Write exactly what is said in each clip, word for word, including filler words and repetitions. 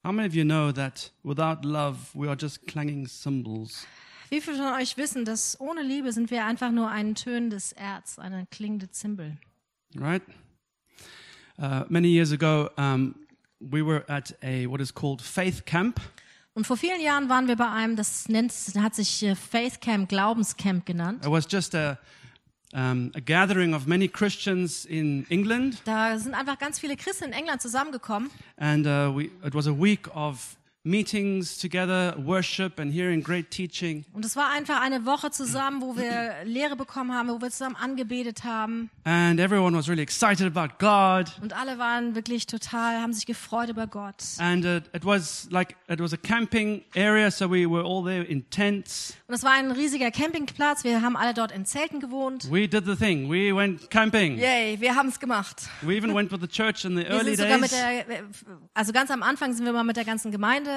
How many of you know that without love we are just clanging cymbals? Wie viele von euch wissen, dass ohne Liebe sind wir einfach nur ein tönendes Erz, eine klingende Zimbel? Right? Uh, many years ago, um, we were at a what is called Faith Camp. Und vor vielen Jahren waren wir bei einem, das nennt, hat sich äh, Faith Camp, Glaubenscamp genannt. It was just a um, a gathering of many Christians in England, Da sind einfach ganz viele Christen in England zusammengekommen. and uh, we it was a week of meetings together, worship, and hearing great teaching. Und es war einfach eine Woche zusammen, wo wir Lehre bekommen haben, wo wir zusammen angebetet haben. And everyone was really excited about God. Und alle waren wirklich total, haben sich gefreut über Gott. And uh, it was like it was a camping area, so we were all there in tents. Und es war ein riesiger Campingplatz. Wir haben alle dort in Zelten gewohnt. We did the thing. We went camping. Yay, wir haben es gemacht. We even went with the church in the Wir early sind sogar mit days. der, also ganz am Anfang sind wir mal mit der ganzen Gemeinde.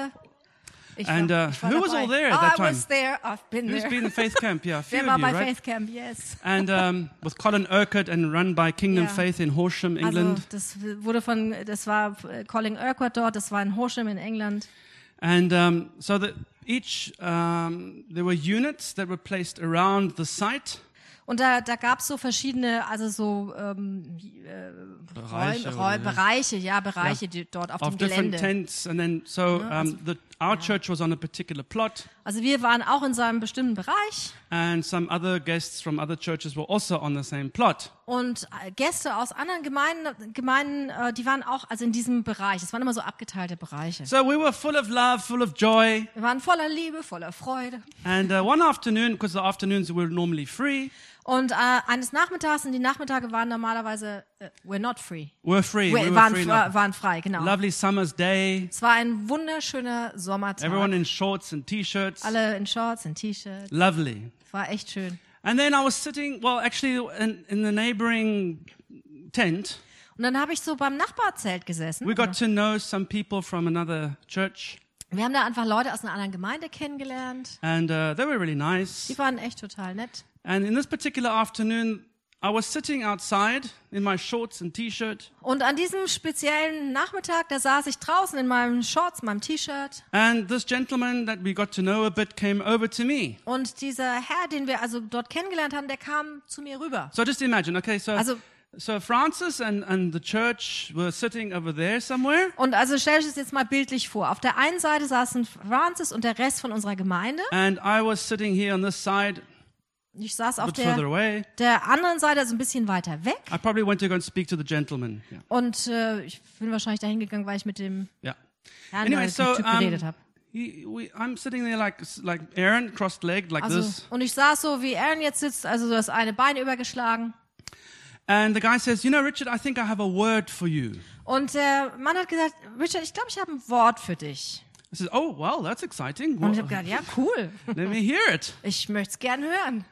Ich war, And, uh, ich war who was dabei. all there at oh, that I time? was there. I've been Who's there. been in Faith Camp? Yeah, a few Wer of war you, bei right? Faith Camp? Yes. And um, with Colin Urquhart and run by Kingdom Ja. Faith in Horsham, Also England. das wurde von, das war äh, Colin Urquhart dort. Das war in Horsham in England. And um, so that each um, there were units that were placed around the site. Und da, da gab es so verschiedene, also so ähm, äh, Bereiche, Räum, oder, Räum, ja. Bereiche, ja Bereiche, die dort auf Of dem different Gelände. tents, and then so Ja, also- um, the, our church was on a particular plot, Also wir waren auch in so einem bestimmten Bereich and some other guests from other churches were also on the same plot. und äh, Gäste aus anderen Gemeinden, Gemeinden, äh, die waren auch also in diesem Bereich. Es waren immer so abgeteilte Bereiche. So we were full of love, full of joy, Wir waren voller Liebe, voller Freude. and uh, one afternoon, because the afternoons were normally free, Und äh, eines Nachmittags, und die Nachmittage waren normalerweise, äh, we're not free. we're free. Wir we were waren, free. fra- now. waren frei, genau. Lovely summer's day. Es war ein wunderschöner Sommertag. Everyone in shorts and t-shirts. Alle in Shorts, in T-Shirts. Lovely. Es war echt schön. And then I was sitting, well, actually, in, in the neighboring tent. Und dann habe ich so beim Nachbarzelt gesessen. We got to know some people from another church, Wir haben da einfach Leute aus einer anderen Gemeinde kennengelernt. and uh, they were really nice. Die waren echt total nett. And in this particular afternoon, I was sitting outside in my shorts and t-shirt, Und an diesem speziellen Nachmittag, da saß ich draußen in meinen Shorts, meinem T-Shirt. and this gentleman that we got to know a bit came over to me. Und dieser Herr, den wir also dort kennengelernt haben, der kam zu mir rüber. So just imagine, okay, so Also, so Francis and, and the church were sitting over there somewhere, und also stell dich das jetzt mal bildlich vor. Auf der einen Seite saßen Francis und der Rest von unserer Gemeinde. and I was sitting here on this side, Ich saß a auf bit further der, away. der anderen Seite, also ein bisschen weiter weg. I probably went to go and speak to the gentleman. Yeah. Und äh, ich bin wahrscheinlich dahin gegangen, weil ich mit dem Yeah. Herrn Anyway, mit so dem Typ um, geredet habe. he, we, I'm sitting there like like Aaron, crossed-legged like Also, this, und ich saß so, wie Aaron jetzt sitzt, also das eine Bein übergeschlagen. and the guy says, "You know, Richard, I think I have a word for you." Und der Mann hat gesagt, Richard, ich glaube, ich habe ein Wort für dich. I says, "Oh, well, that's exciting. Und ich Well, habe gedacht, ja, cool. let me hear it." Ich möchte es gern hören.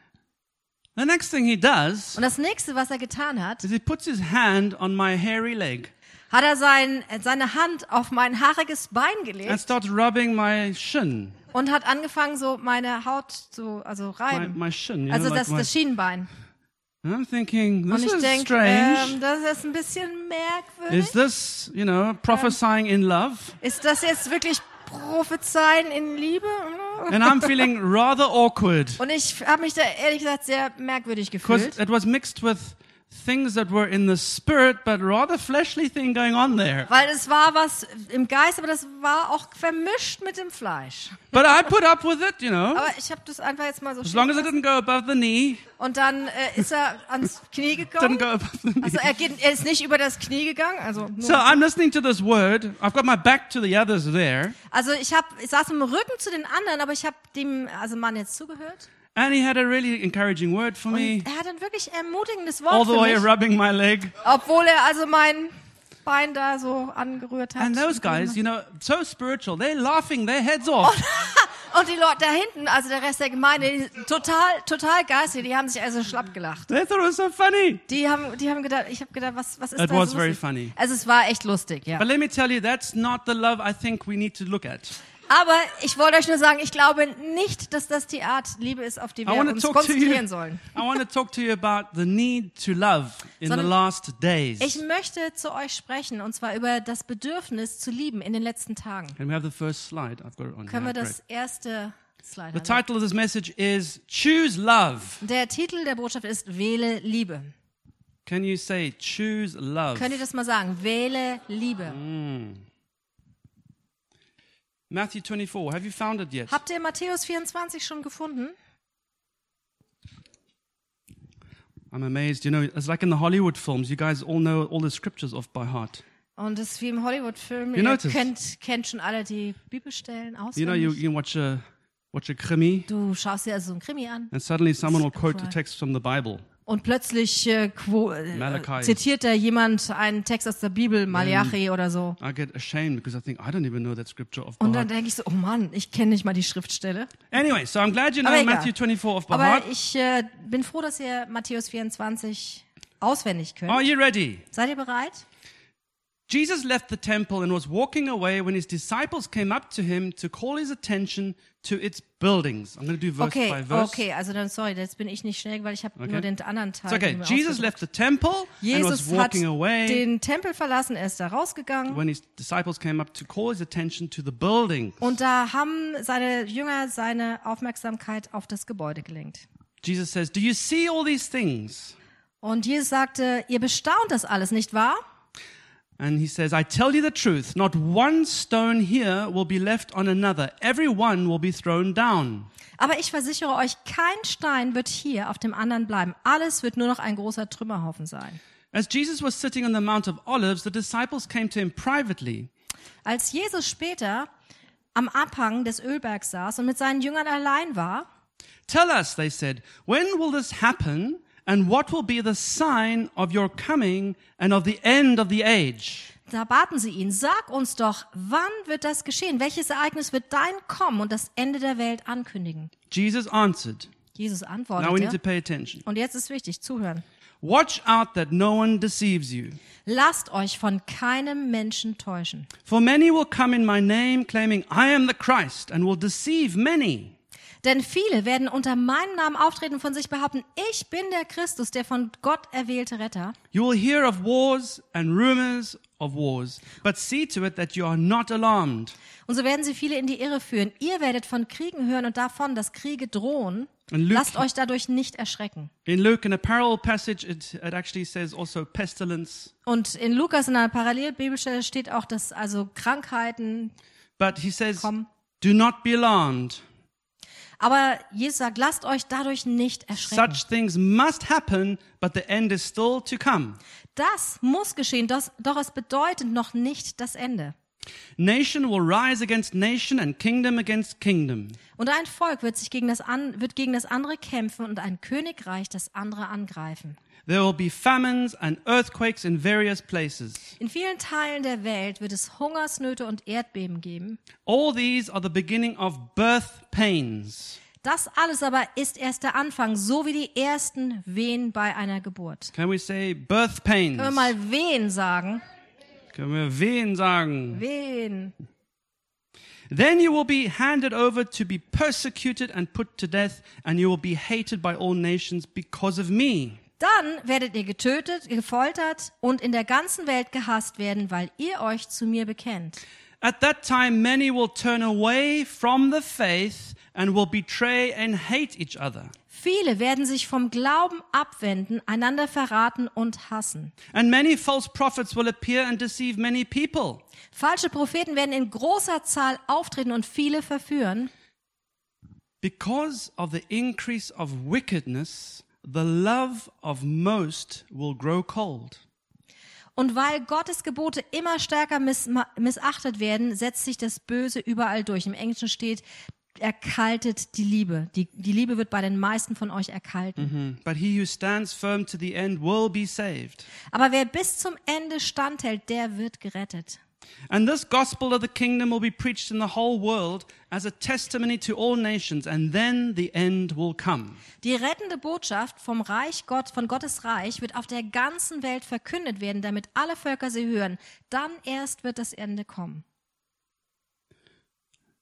The next thing he does Und das nächste, was er getan hat, is he puts his hand on my hairy leg hat er sein, seine Hand auf mein haariges Bein and gelegt starts rubbing my shin, und hat angefangen, so meine Haut zu, also my, reiben. my shin. You Also know, like das, my, das Schienbein. and I'm thinking, Und this ich is denke, strange. ähm, das ist ein bisschen merkwürdig. Is this, you know, prophesying in love? Ist das jetzt wirklich Prophezeien in Liebe? And I'm feeling rather awkward Und ich habe mich da ehrlich gesagt sehr merkwürdig because gefühlt. it was mixed with things that were in the spirit, but rather fleshly thing going on there. Weil es war was im Geist, aber das war auch vermischt mit dem Fleisch. But I put up with it, you know, Aber ich habe das einfach jetzt mal so as stehen long as it lassen. didn't go above the knee, Und dann äh, ist er ans Knie didn't gekommen. go above the knee. Also er, geht, er ist nicht über das Knie gegangen. Also, nur, So I'm listening to this word. I've got my back to the others there. also ich, hab, ich saß im Rücken zu den anderen, aber ich habe dem also Mann jetzt zugehört. And he had a really encouraging word for me, Und er hat ein wirklich ermutigendes Wort all the für way mich, rubbing my leg. obwohl er also mein Bein da so angerührt hat. And those guys, you know, so spiritual, they're laughing their heads off. Und die Leute da hinten, also der Rest der Gemeinde, die total, total geistig, die haben sich also schlapp gelacht. They thought it was so funny. Die haben, die haben gedacht, ich habe gedacht, was, was ist It da was so very lustig? funny. Also es war echt lustig, ja. But let me tell you, that's not the love I think we need to look at. Aber ich wollte euch nur sagen, ich glaube nicht, dass das die Art Liebe ist, auf die I wir want uns to talk to you. konzentrieren sollen. I want to talk to you about the need to love in Sondern the last days. Ich möchte zu euch sprechen, und zwar über das Bedürfnis zu lieben in den letzten Tagen. Can we have the first slide? I've got it on. Können wir here. das erste Slide The haben? title of this message is Choose Love. Der Titel der Botschaft ist Wähle Liebe. Can you say choose love? Könnt ihr das mal sagen? Wähle Liebe. Matthew twenty-four. Have you found it yet? Habt ihr Matthäus vierundzwanzig schon gefunden? I'm amazed. You know, it's like in the Hollywood films. You guys all know all the scriptures off by heart. Und es ist wie im Hollywood-Film. You Ihr notice? kennt, kennt schon alle die Bibelstellen You know, auswendig. you, you watch a watch a krimi, Du schaust dir also so einen Krimi an and suddenly someone will quote a Right. text from the Bible. und plötzlich äh, quo, äh, Malachi. zitiert da jemand einen Text aus der Bibel, Malachi oder so. I get ashamed because I think I don't even know that scripture off by Und dann heart. denke ich so, oh Mann, ich kenne nicht mal die Schriftstelle. Anyway, so I'm glad you know Aber egal. Matthew twenty-four off by Aber heart. ich äh, bin froh, dass ihr Matthäus vierundzwanzig auswendig könnt. Are you ready? Seid ihr bereit? Jesus left the temple and was walking away when his disciples came up to him to call his attention to its buildings. I'm going to do verse Okay, by verse. okay, also dann, sorry, jetzt bin ich nicht schnell, weil ich habe Okay. nur den anderen Teil. It's okay. mir Jesus ausgedruckt. left the temple and was Jesus hat walking away den Tempel verlassen, er ist da rausgegangen. when his disciples came up to call his attention to the buildings. Und da haben seine Jünger seine Aufmerksamkeit auf das Gebäude gelenkt. Jesus says, "Do you see all these things?" Und Jesus sagte, ihr bestaunt das alles, nicht wahr? And he says, "I tell you the truth, not one stone here will be left on another. Every one will be thrown down." Aber ich versichere euch, kein Stein wird hier auf dem anderen bleiben. Alles wird nur noch ein großer Trümmerhaufen sein. As Jesus was sitting on the Mount of Olives, the disciples came to him privately. Als Jesus später am Abhang des Ölbergs saß und mit seinen Jüngern allein war, "Tell us," they said, "when will this happen? And what will be the sign of your coming and of the end of the age?" da baten sie ihn, sag uns doch, wann wird das geschehen? Welches Ereignis wird dein Kommen und das Ende der Welt ankündigen? Jesus answered. Jesus Now we need to antwortete, pay attention. und jetzt ist wichtig, zuhören. "Watch out that no one deceives you. Lasst euch von keinem Menschen täuschen. For many will come in my name, claiming I am the Christ, and will deceive many. Denn viele werden unter meinem Namen auftreten und von sich behaupten, ich bin der Christus, der von Gott erwählte Retter. You will hear of wars and rumors of wars, but see to it that you are not alarmed. Und so werden sie viele in die Irre führen. Ihr werdet von Kriegen hören und davon, dass Kriege drohen. Und Luke- Lasst euch dadurch nicht erschrecken. In Luke, in a parallel passage, it, it actually says also pestilence. Und in Lukas in einer Parallelbibelstelle steht auch, dass also Krankheiten But he says, kommen. do not be alarmed. Aber Jesus sagt, lasst euch dadurch nicht erschrecken. Such things must happen, but the end is still to come. Das muss geschehen, das, doch es bedeutet noch nicht das Ende. Nation will rise against nation and kingdom against kingdom. Und ein Volk wird sich gegen das, an, wird gegen das andere kämpfen und ein Königreich das andere angreifen. There will be famines and earthquakes in various places. In vielen Teilen der Welt wird es Hungersnöte und Erdbeben geben. All these are the beginning of birth pains. Das alles aber ist erst der Anfang, so wie die ersten Wehen bei einer Geburt. Can we say birth pains? Können wir mal Wehen sagen? Können wir Wehen sagen? Wehen. Then you will be handed over to be persecuted and put to death, and you will be hated by all nations because of me. Dann werdet ihr getötet, gefoltert und in der ganzen Welt gehasst werden, weil ihr euch zu mir bekennt. At that time many will turn away from the faith and will betray and hate each other. Viele werden sich vom Glauben abwenden, einander verraten und hassen. And many false prophets will appear and deceive many people. Falsche Propheten werden in großer Zahl auftreten und viele verführen. Because of the increase of wickedness, the love of most will grow cold. Und weil Gottes Gebote immer stärker miss missachtet werden, setzt sich das Böse überall durch. Im Englischen steht, erkaltet die Liebe. Die, die Liebe wird bei den meisten von euch erkalten. But he who stands firm to the end will be saved. Aber wer bis zum Ende standhält, der wird gerettet. And this gospel of the kingdom will be preached in the whole world as a testimony to all nations, and then the end will come. Die rettende Botschaft vom Reich Gott, von Gottes Reich wird auf der ganzen Welt verkündet werden, damit alle Völker sie hören. Dann erst wird das Ende kommen.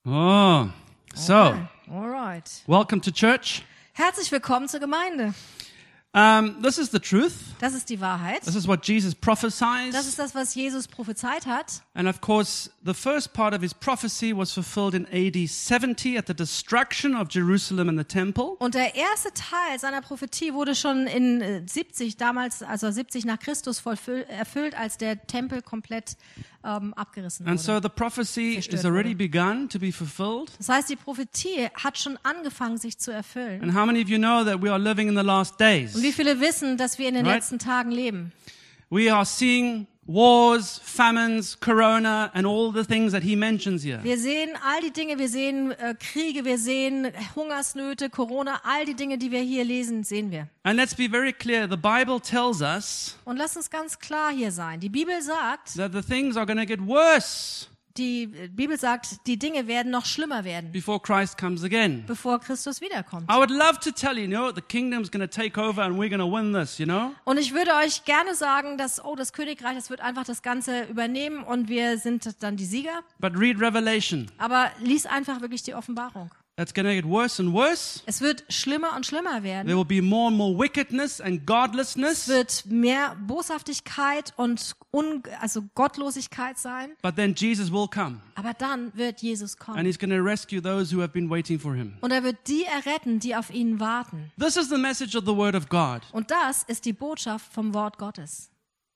Oh, so, Okay. Alright. welcome to church. Herzlich willkommen zur Gemeinde. Um, this is the truth. Das ist die Wahrheit. This is what Jesus Das prophesied. ist das, was Jesus prophezeit hat. And of course, the first part of his prophecy was fulfilled in A D seventy at the destruction of Jerusalem and the temple. Und der erste Teil seiner Prophetie wurde schon in äh, siebzig, damals, also siebzig nach Christus vollfüll- erfüllt, als der Tempel komplett ähm, abgerissen And wurde. so the prophecy Zerstört is already wurde. begun to be fulfilled. Das heißt, die Prophetie hat schon angefangen, sich zu erfüllen. And how many of you know that we are living in the last days? Und wie viele wissen, dass wir in den Right. letzten Tagen leben? We are seeing wars, famines, corona, and all the things that he mentions here. Wir sehen all die Dinge, wir sehen äh, Kriege, wir sehen Hungersnöte, Corona, all die Dinge, die wir hier lesen, sehen wir. And let's be very clear, the Bible tells us Und lass uns ganz klar hier sein. Die Bibel sagt, that the things are going to get worse die Bibel sagt, die Dinge werden noch schlimmer werden, before Christ comes again. bevor Christus wiederkommt. I would love to tell you, you know, the kingdom's going to take over and we're going to win this, you know? Und ich würde euch gerne sagen, dass, oh, das Königreich, das wird einfach das Ganze übernehmen und wir sind dann die Sieger. But read Revelation. Aber lies einfach wirklich die Offenbarung. That's going to get worse and worse. Es wird schlimmer und schlimmer werden. There will be more and more wickedness and Es godlessness. wird mehr Boshaftigkeit und Un also Gottlosigkeit sein. But then Jesus will come Aber dann wird Jesus and kommen. he's going to rescue those who have been waiting for him. Und er wird die erretten, die auf ihn warten. This is the message of the word of God. Und das ist die Botschaft vom Wort Gottes.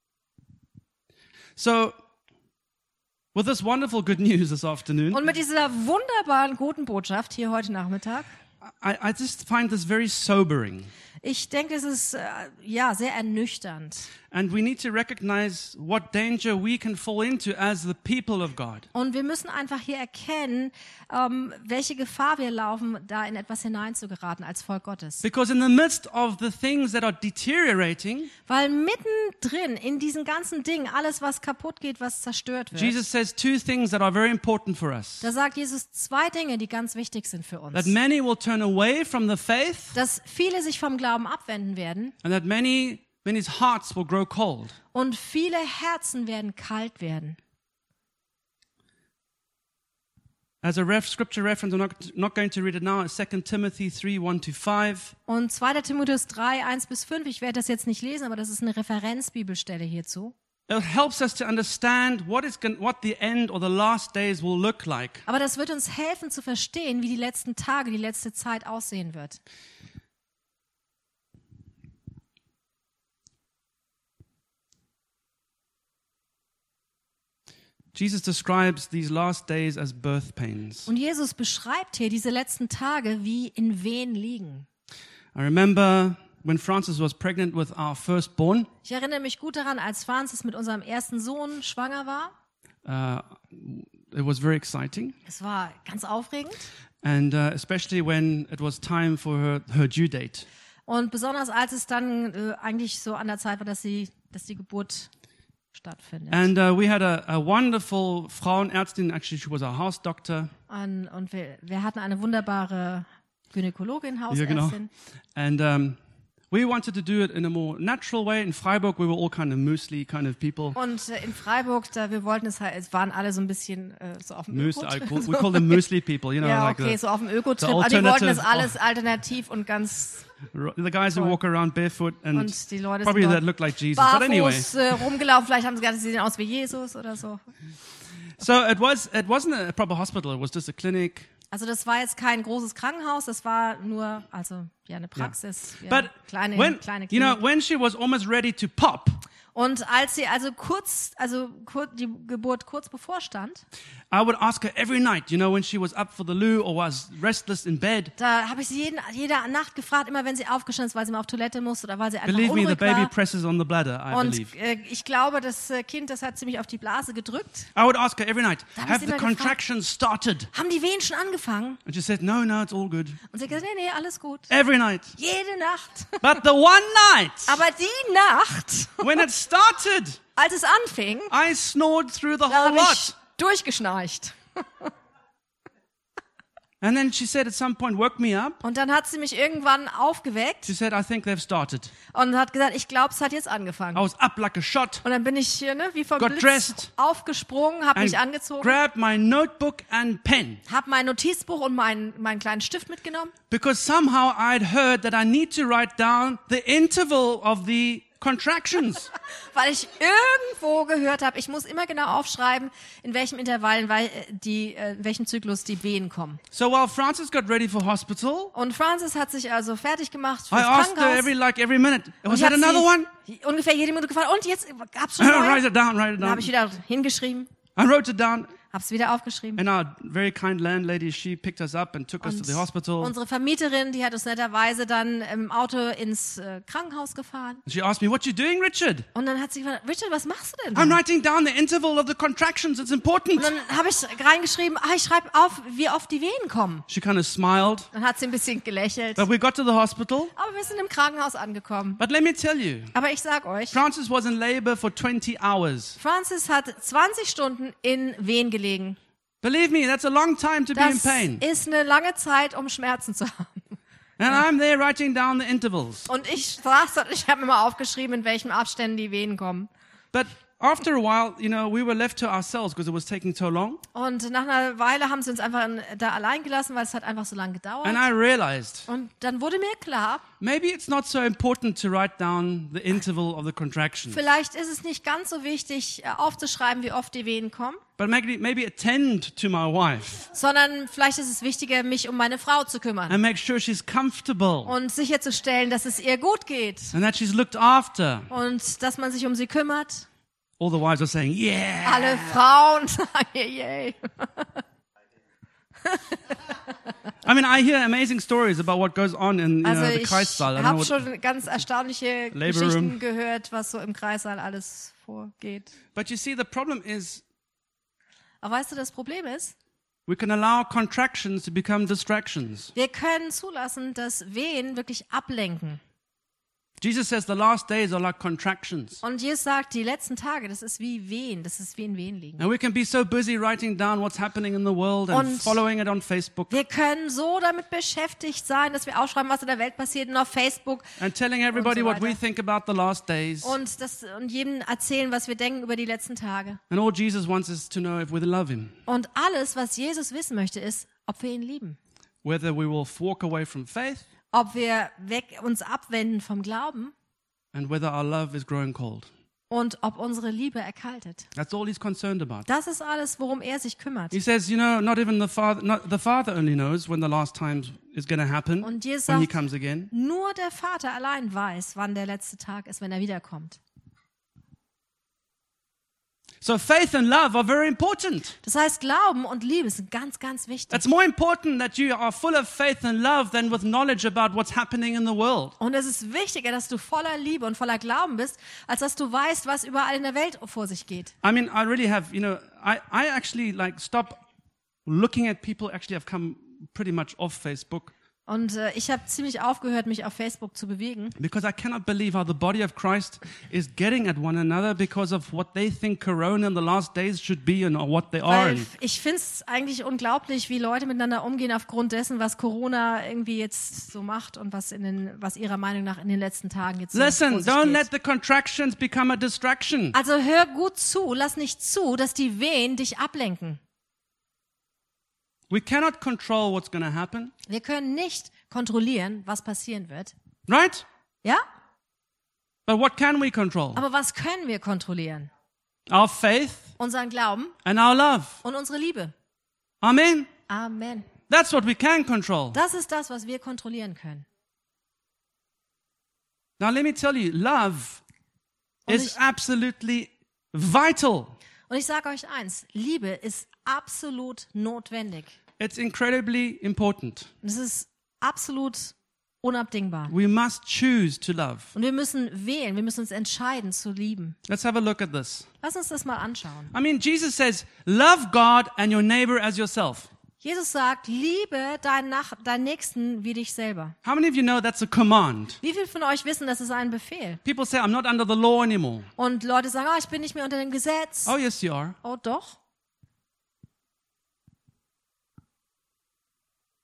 So, with this wonderful good news this afternoon, Und mit dieser wunderbaren guten Botschaft hier heute Nachmittag, I, I just find this very sobering. ich denke, es ist äh, ja sehr ernüchternd. And we need to recognize what danger we can fall into as the people of God. Und wir müssen einfach hier erkennen, ähm, welche Gefahr wir laufen, da in etwas hineinzugeraten als Volk Gottes. Because in the midst of the things that are deteriorating, Weil mittendrin in diesen ganzen Dingen, alles was kaputt geht, was zerstört wird, Jesus says two things that are very important for us. da sagt Jesus zwei Dinge, die ganz wichtig sind für That uns. many will turn away from the faith Dass viele sich vom Glauben abwenden werden and that many many's hearts will grow cold. und viele Herzen werden kalt werden. As a ref, scripture reference, I'm not, not going to read it now, it's Second Timothy three, one to five. Und zweiter Timotheus drei, eins bis fünf, ich werde das jetzt nicht lesen, aber das ist eine Referenzbibelstelle hierzu. It helps us to understand what is going, what the end or the last days will look like. Aber das wird uns helfen zu verstehen, wie die letzten Tage, die letzte Zeit aussehen wird. Jesus describes these last days as birth pains. Und Jesus beschreibt hier diese letzten Tage wie in Wehen liegen. I remember when Frances was pregnant with our firstborn, Ich erinnere mich gut daran, als Francis mit unserem ersten Sohn schwanger war. uh, it was very exciting. Es war ganz aufregend. And uh, especially when it was time for her, her due date. Und besonders als es dann äh, eigentlich so an der Zeit war, dass, sie, dass die Geburt stattfindet. And uh, we had a, a wonderful Frauenärztin, actually she was a house doctor. Und, und wir, wir hatten eine wunderbare Gynäkologin, Ja, genau. Hausärztin. And um, we wanted to do it in a more natural way. In Freiburg, we were all kind of muesli kind of people. Und äh, in Freiburg, da wir wollten es halt, es waren alle so ein bisschen äh, so auf dem Moose, I Öko-Trip. call, we call them muesli people, you know, Ja, like okay, the, so auf dem Öko-Trip. the Aber die wollten das alternative- alles alternativ und ganz the guys who Toll. walk around barefoot and und die Leute probably sind that dort look like Jesus. But anyway, barfuß äh, rumgelaufen. Vielleicht haben sie gedacht, sie sehen aus wie Jesus oder so. so it was. It wasn't a proper hospital. It was just a clinic. Also das war jetzt kein großes Krankenhaus, das war nur, also ja, eine Praxis, ja, But kleine, when kleine you know Klinik. when she was almost ready to pop, Und als sie also kurz, also kur, die Geburt kurz bevorstand, I would ask her every night, you know, when she was up for the loo or was restless in bed. da habe ich sie jeden, jede Nacht gefragt, immer wenn sie aufgestanden ist, weil sie mal auf Toilette musste oder weil sie einfach Believe me, the unruhig baby war. presses on the bladder, I Und believe. äh, ich glaube, das äh, Kind, das hat ziemlich auf die Blase gedrückt. I would ask her every night, Da hab have ich the sie immer gefragt. contractions started? Haben die Wehen schon angefangen? And she said, no, no, it's all good. Und sie hat gesagt, nee, nee, alles gut. Every night. Jede Nacht. But the one night Aber die Nacht, when it started, als es anfing, I snored through the da whole habe ich lot. durchgeschnarcht. And then she said at some point, woke me up. Und dann hat sie mich irgendwann aufgeweckt She said, I think they've started. und hat gesagt, ich glaube, es hat jetzt I angefangen. was up like a shot, Und dann bin ich hier, ne, wie vom Got Blitz dressed aufgesprungen, habe and mich angezogen, grabbed my notebook and pen. habe mein Notizbuch und meinen meinen kleinen Stift mitgenommen, Because somehow I'd heard that I need to write down the interval of the contractions. weil ich irgendwo gehört habe, ich muss immer genau aufschreiben, in welchem Intervall, weil äh, die, äh, in welchem Zyklus die Wehen kommen. So while Francis got ready for hospital, Und Francis hat sich also fertig gemacht I fürs asked her Krankenhaus. every like every minute, Und was ich that hab another one? sie ungefähr jede Minute gefragt, und jetzt gab's schon write neue? it down, write it Dann habe down. ich wieder hingeschrieben, I wrote it down, hab's wieder aufgeschrieben. and our very kind landlady, she picked us up and took us to the hospital. Unsere Vermieterin, die hat uns netterweise dann im Auto ins äh, Krankenhaus gefahren. She asked me, what you doing, Richard? Und dann hat sie gefragt, Richard, was machst du denn da? I'm writing down the interval of the contractions, it's important. Und dann habe ich reingeschrieben, ah, ich schreibe auf, wie oft die Wehen kommen. She kind of smiled, Dann hat sie ein bisschen gelächelt. but we got to the hospital. Aber wir sind im Krankenhaus angekommen. But let me tell you, Aber ich sag euch, Francis was in labor for twenty hours. Francis hat zwanzig Stunden in Wehen gelegen. Believe me, that's a long time to be in Das pain. ist eine lange Zeit, um Schmerzen zu haben. And I'm there writing down the intervals. Und ich saß dort, ich habe immer aufgeschrieben, in welchen Abständen die Wehen kommen. But after a while, you know, we were left to ourselves because it was taking so long. Und nach einer Weile haben sie uns einfach da allein gelassen, weil es hat einfach so lange gedauert. And I realized Und dann wurde mir klar, maybe it's not so important to write down the interval of the contractions, vielleicht ist es nicht ganz so wichtig, äh, aufzuschreiben, wie oft die Wehen kommen, but maybe, maybe attend to my wife sondern vielleicht ist es wichtiger, mich um meine Frau zu kümmern and make sure she's comfortable und sicherzustellen, dass es ihr gut geht and that she's looked after. und dass man sich um sie kümmert. All the wives were saying, yeah. Alle Frauen sagen, yay. I mean, I hear amazing stories about what goes on in you Also know, the ich Kreissaal. I don't know habe what- schon ganz erstaunliche Labor Geschichten Room. gehört, was so im Kreissaal alles vorgeht. But you see, the problem is Aber weißt du, das Problem ist, we can allow contractions to become distractions. wir können zulassen, dass Wehen wirklich ablenken. Jesus says the last days are like contractions. Und Jesus sagt, die letzten Tage, das ist wie Wehen, das ist wie in Wehen liegen. And we can be so busy writing down what's happening in the world and Und following it on Facebook Wir können so damit beschäftigt sein, dass wir aufschreiben, was in der Welt passiert und auf Facebook and telling everybody so what we weiter. think about the last days. und, das, und jedem erzählen, was wir denken über die letzten Tage. And all Jesus wants us to know if we love him, Und alles, was Jesus wissen möchte, ist, ob wir ihn lieben. whether we will walk away from faith Ob wir weg, uns abwenden vom Glauben and whether our love is growing cold. und ob unsere Liebe erkaltet. That's all he's concerned about. Das ist alles, worum er sich kümmert. He says, you know, not even the Father, not, the Father only knows when the last time is going to happen, Und Jesus when he sagt, comes again. nur der Vater allein weiß, wann der letzte Tag ist, wenn er wiederkommt. So faith and love are very important. Das heißt, Glauben und Liebe sind ganz, ganz wichtig. It's more important that you are full of faith and love than with knowledge about what's happening in the world. Und es ist wichtiger, dass du voller Liebe und voller Glauben bist, als dass du weißt, was überall in der Welt vor sich geht. I mean, I really have, you know, I, I actually like stop looking at people. Actually, I've come pretty much off Facebook Und äh, ich habe ziemlich aufgehört, mich auf Facebook zu bewegen, because I cannot believe how the body of Christ is getting at one another because of what they think Corona in the last days should be and what they are. weil ich finde es eigentlich unglaublich, wie Leute miteinander umgehen aufgrund dessen, was Corona irgendwie jetzt so macht und was in den, was ihrer Meinung nach in den letzten Tagen jetzt so Listen, vor sich don't geht. let the contractions become a distraction. Also hör gut zu, lass nicht zu, dass die Wehen dich ablenken. We cannot control what's going to happen, Wir können nicht kontrollieren, was passieren wird. right? Ja? But what can we control? Aber was können wir kontrollieren? Our faith Unseren Glauben and our love. und unsere Liebe. Amen. Amen. That's what we can control. Das ist das, was wir kontrollieren können. Now let me tell you, love Und is ich- absolutely vital. Und ich sage euch eins, Liebe ist absolut notwendig. It's incredibly important. Und es ist absolut unabdingbar. We must choose to love. Und wir müssen wählen, wir müssen uns entscheiden zu lieben. Let's have a look at this. Lass uns das mal anschauen. I mean, Jesus says, love God and your neighbor as yourself. Jesus sagt, liebe deinen, Nach deinen Nächsten wie dich selber. How many of you know that's a command? Wie viele von euch wissen, das ist ein Befehl? People say, I'm not under the law anymore. Und Leute sagen, oh, ich bin nicht mehr unter dem Gesetz. Oh, yes, you are. Oh, doch.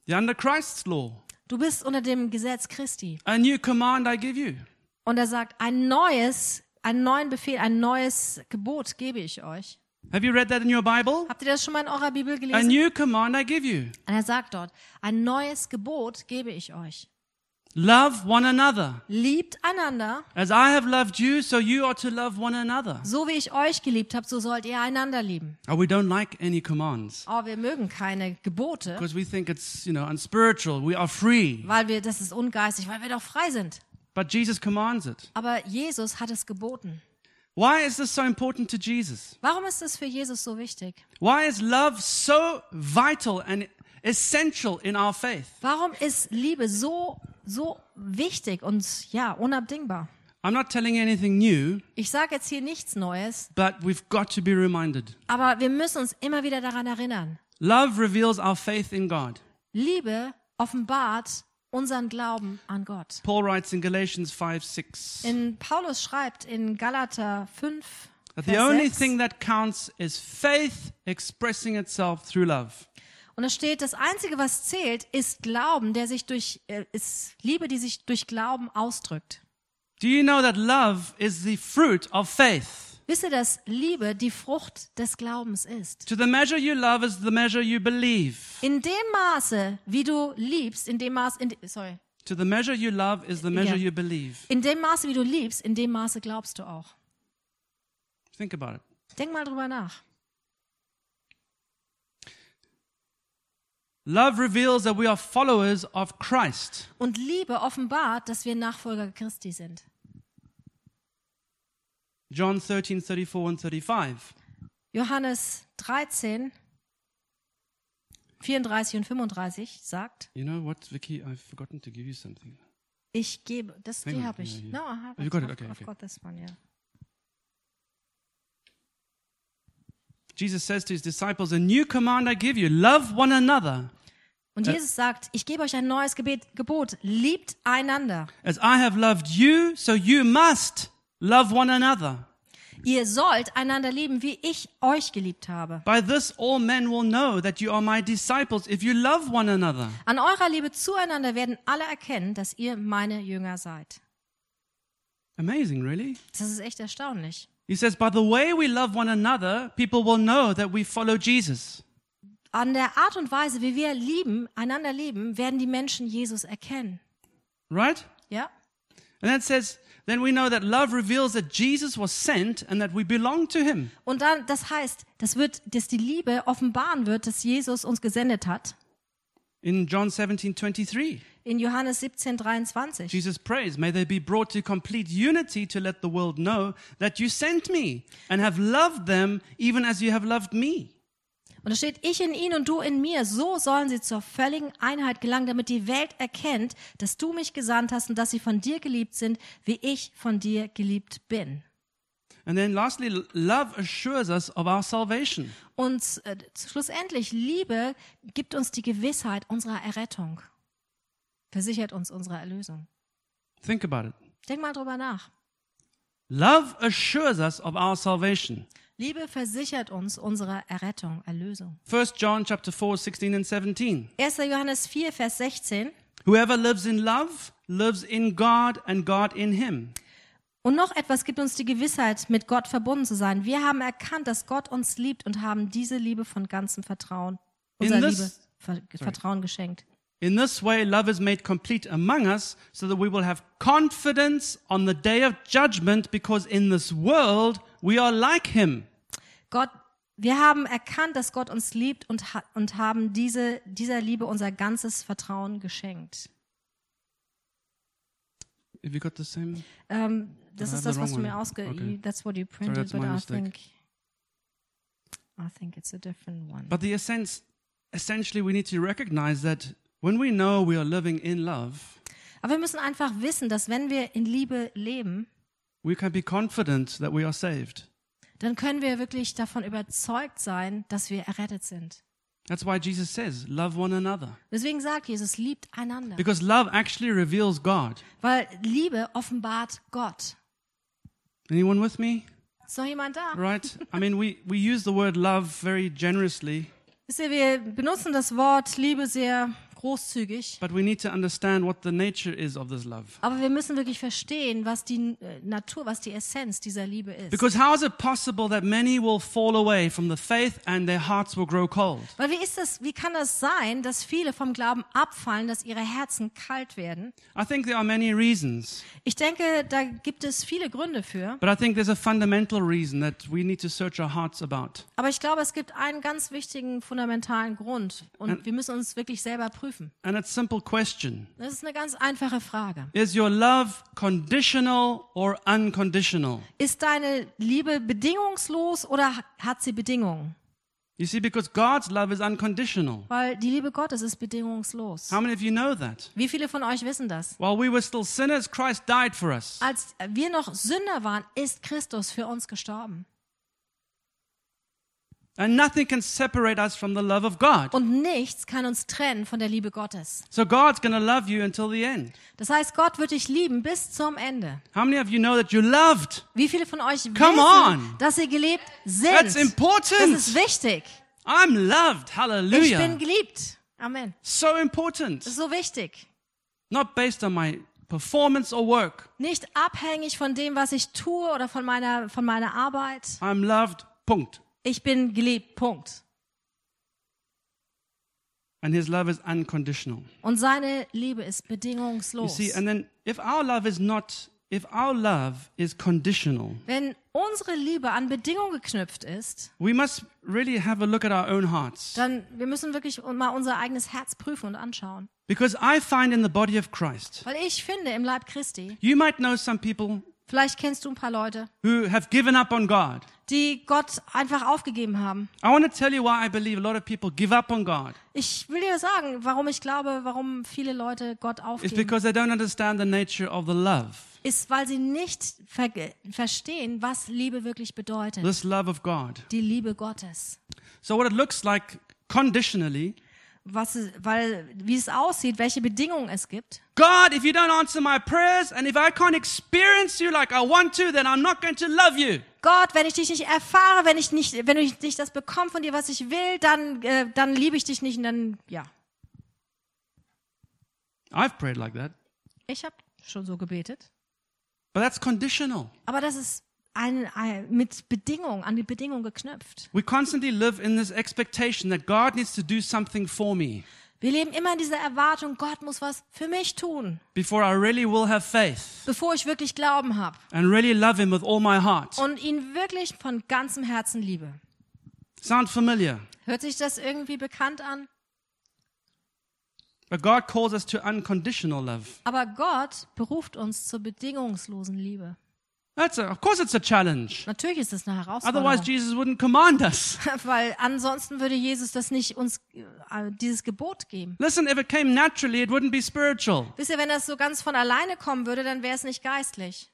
You're under Christ's law. Du bist unter dem Gesetz Christi. A new command I give you. Und er sagt, ein neues, einen neuen Befehl, ein neues Gebot gebe ich euch. Have you read that in your Bible? Habt ihr das schon mal in eurer Bibel A gelesen? new command I give you. Und er sagt dort, ein neues Gebot gebe ich euch. Love one another. Liebt einander, As I have loved you, so you are to love one another. so wie ich euch geliebt habe, so sollt ihr einander lieben. Oh, we don't like any commands Aber wir mögen keine Gebote, because we think it's, you know, unspiritual. We are free. weil wir, das ist ungeistig, weil wir doch frei sind. But Jesus commands it. Aber Jesus hat es geboten. Why is this so important to Jesus? Warum ist es für Jesus so wichtig? Why is love so vital and essential in our faith? Warum ist Liebe so, so wichtig und ja, unabdingbar? I'm not telling you anything new, Ich sage jetzt hier nichts Neues, but we've got to be reminded. aber wir müssen uns immer wieder daran erinnern. Love reveals our faith in God. Liebe offenbart unseren Glauben an Gott. Paul writes in Galatians five six. In Paulus schreibt in Galater fünf, That the Vers only sechs, thing that counts is faith expressing itself through love. und es steht, das Einzige, was zählt, ist Glauben, der sich durch, äh, ist Liebe, die sich durch Glauben ausdrückt. Do you know that love is the fruit of faith? Wisst ihr, dass Liebe die Frucht des Glaubens ist? To the measure you love is the measure you believe. In dem Maße, wie du liebst, in dem Maße, in, sorry, To the measure you love is the measure Yeah. you believe. in dem Maße, wie du liebst, in dem Maße glaubst du auch. Think about it. Denk mal drüber nach. Love reveals that we are followers of Christ. Und Liebe offenbart, dass wir Nachfolger Christi sind. John thirteen thirty-four and thirty-five. Johannes dreizehn, vierunddreißig und fünfunddreißig sagt, You know what, Vicky? I've forgotten to give you something. ich gebe, das Hang die on, habe ich. yeah, yeah. No, I have Oh, you it. got it, I've- okay, I've okay. got this one, yeah. Jesus says to his disciples, a new command I give you, love one another. Und Ä- Jesus sagt, ich gebe euch ein neues Gebet, Gebot, liebt einander. As I have loved you, so you must love one another. Ihr sollt einander lieben, wie ich euch geliebt habe. By this all men will know that you are my disciples if you love one another. An eurer Liebe zueinander werden alle erkennen, dass ihr meine Jünger seid. Amazing, really? Das ist echt erstaunlich. He says, by the way we love one another, people will know that we follow Jesus. An der Art und Weise, wie wir lieben, einander lieben, werden die Menschen Jesus erkennen. Right? Ja? And that says, then we know that love reveals that Jesus was sent and that we belong to him. Und dann, das heißt, das wird, dass die Liebe offenbaren wird, dass Jesus uns gesendet hat. In John seventeen twenty-three, In Johannes siebzehn, dreiundzwanzig. Jesus prays, may they be brought to complete unity to let the world know that you sent me and have loved them even as you have loved me. Und es steht, ich in ihnen und du in mir, so sollen sie zur völligen Einheit gelangen, damit die Welt erkennt, dass du mich gesandt hast und dass sie von dir geliebt sind, wie ich von dir geliebt bin. And then lastly, love assures us of our salvation. Und äh, schlussendlich, Liebe gibt uns die Gewissheit unserer Errettung, versichert uns unsere Erlösung. Think about it. Denk mal drüber nach. Love assures us of our salvation. Liebe versichert uns unsere Errettung, Erlösung. First John chapter four, sixteen and seventeen. erster Johannes vier, Vers sechzehn. Whoever lives in love lives in God and God in him. Und noch etwas gibt uns die Gewissheit, mit Gott verbunden zu sein. Wir haben erkannt, dass Gott uns liebt und haben diese Liebe von ganzem Vertrauen, In unserer this- Liebe Ver Vertrauen geschenkt. In this way, love is made complete among us so that we will have confidence on the day of judgment because in this world we are like him. Gott, wir haben erkannt, dass Gott uns liebt und, ha und haben diese, dieser Liebe unser ganzes Vertrauen geschenkt. Have you got the same? Ähm, das I ist have das, the was wrong du mir one. ausge... Okay. That's what you printed, that's but my I mistake. think... I think it's a different one. But the essence, essentially, we need to recognize that when we know we are living in love, Aber wir müssen einfach wissen, dass wenn wir in Liebe leben, we can be confident that we are saved. dann können wir wirklich davon überzeugt sein, dass wir errettet sind. That's why Jesus says, love one another. Deswegen sagt Jesus, liebt einander. Because love actually reveals God. Weil Liebe offenbart Gott. Anyone with me? Ist noch jemand da? Right? I mean, we, we use the word love very generously. Wisst ihr, wir benutzen das Wort Liebe sehr großzügig. But we need to understand what the nature is of this love. Aber wir müssen wirklich verstehen, was die äh, Natur, was die Essenz dieser Liebe ist. Because how is it possible that many will fall away from the faith and their hearts will grow cold? Weil wie ist das, wie kann das sein, dass viele vom Glauben abfallen, dass ihre Herzen kalt werden? I think there are many reasons. Ich denke, da gibt es viele Gründe für. But I think there's a fundamental reason that we need to search our hearts about. Aber ich glaube, es gibt einen ganz wichtigen, fundamentalen Grund. Und wir müssen uns wirklich selber prüfen. And it's a simple question. Das ist eine ganz einfache Frage. Is your love conditional or unconditional? Ist deine Liebe bedingungslos oder hat sie Bedingungen? You see, because God's love is unconditional. Weil die Liebe Gottes ist bedingungslos. How many of you know that? Wie viele von euch wissen das? While we were still sinners, Christ died for us. Als wir noch Sünder waren, ist Christus für uns gestorben. And nothing can separate us from the love of God. Und nichts kann uns trennen von der Liebe Gottes. So God's going to love you until the end. Das heißt, Gott wird dich lieben bis zum Ende. How many of you know that you're loved? Wie viele von euch Come wissen, on. dass ihr geliebt sind? That's Das important. ist wichtig. I'm loved. Ich Hallelujah. bin geliebt. Amen. So important. Das ist so wichtig. Not based on my performance or work. Nicht abhängig von dem, was ich tue oder von meiner, von meiner Arbeit. I'm loved. Punkt. Ich bin geliebt. Punkt. And his love is unconditional. Und seine Liebe ist You bedingungslos. see, and then if our love is not, if our love is conditional, Wenn unsere Liebe an Bedingungen geknüpft ist, we must really have a look at our own hearts. dann wir müssen wirklich mal unser eigenes Herz prüfen und anschauen. Because I find in the body of Christ, Weil ich finde, im Leib Christi, you might know some people vielleicht kennst du ein paar Leute, who have given up on God. die Gott einfach aufgegeben haben. I want to tell you why I believe a lot of people give up on God. Ich will dir sagen, warum ich glaube, warum viele Leute Gott It's aufgeben, because they don't understand the nature of the love, ist, weil sie nicht ver verstehen, was Liebe wirklich bedeutet. this love of God. Die Liebe Gottes. So what it looks like conditionally, Was, es- weil, wie es aussieht, welche Bedingungen es gibt. God, if you don't answer my prayers and if I can't experience you like I want to, then I'm not going to love you. Gott, wenn ich dich nicht erfahre, wenn ich nicht, wenn ich nicht das bekomme von dir, was ich will, dann, äh, dann liebe ich dich nicht und dann, ja. I've prayed like that. Ich habe schon so gebetet. But that's conditional. Aber das ist ein, ein, mit Bedingungen, an die Bedingung geknüpft. We constantly live in this expectation that God needs to do something for me Wir leben immer in dieser Erwartung, Gott muss was für mich tun, before I really will have faith bevor ich wirklich Glauben habe and really love him with all my heart. und ihn wirklich von ganzem Herzen liebe. Sound familiar? Hört sich das irgendwie bekannt an? But God calls us to unconditional love. Aber Gott beruft uns zur bedingungslosen Liebe. That's a, of course it's a challenge. Natürlich ist das eine Otherwise Herausforderung, Jesus wouldn't command us. weil ansonsten würde Jesus das nicht uns äh, dieses Gebot geben. Listen, if it came naturally, it wouldn't be spiritual. Wisst ihr, wenn das so ganz von alleine kommen würde, dann wäre es nicht geistlich.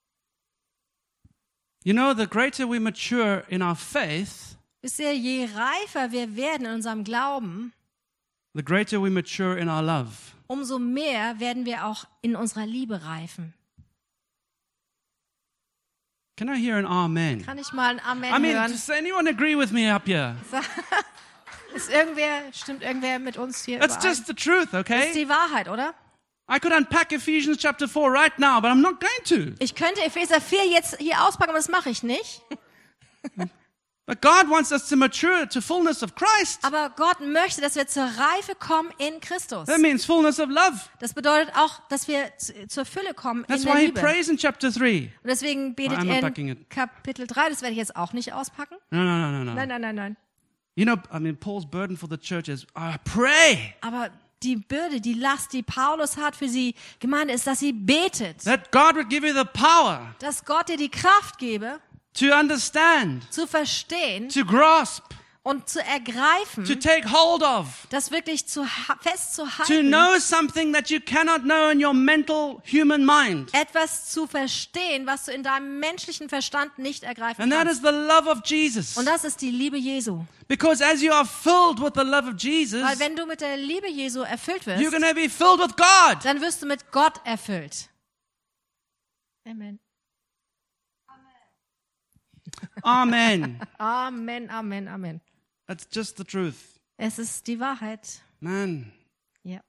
You know, the greater we mature in our faith, Wisst ihr, je reifer wir werden in unserem Glauben, the greater we mature in our love. umso mehr werden wir auch in unserer Liebe reifen. Can I hear an amen? Kann ich mal ein Amen I mean, hören? does anyone agree with me up here? Ist irgendwer, stimmt irgendwer mit uns hier That's überein? just the truth, Das ist okay? die Wahrheit, oder? I could unpack Ephesians chapter four right now, but I'm not going to. Ich könnte Epheser vier jetzt hier auspacken, aber das mache ich nicht. But God wants us to mature to fullness of Christ. Aber Gott möchte, dass wir zur Reife kommen in Christus. That means fullness of love. Das bedeutet auch, dass wir zu- zur Fülle kommen That's in der why he Liebe. prays in chapter three. Und deswegen betet I'm er unpacking in it. Kapitel drei, das werde ich jetzt auch nicht auspacken. No, no, no, no, no. Nein, nein, nein, nein. You know, I mean, Paul's burden for the church is, I pray Aber die Bürde, die Last, die Paulus hat für sie Gemeinde, ist, dass sie betet. that God would give you the power Dass Gott dir die Kraft gebe, to understand, zu verstehen to grasp, und zu ergreifen, to take hold of, das wirklich zu ha- to festzuhalten, know something that you cannot know in your mental human mind. etwas zu verstehen, was du in deinem menschlichen Verstand nicht ergreifen And that kannst. is the love of Jesus. Und das ist die Liebe Jesu. Because as you are filled with the love of Jesus, Weil wenn du mit der Liebe Jesu erfüllt you're wirst, going to be filled with God. dann wirst du mit Gott erfüllt. Amen. Amen. Amen, Amen, Amen. That's just the truth. Es ist die Wahrheit. Man, Ja.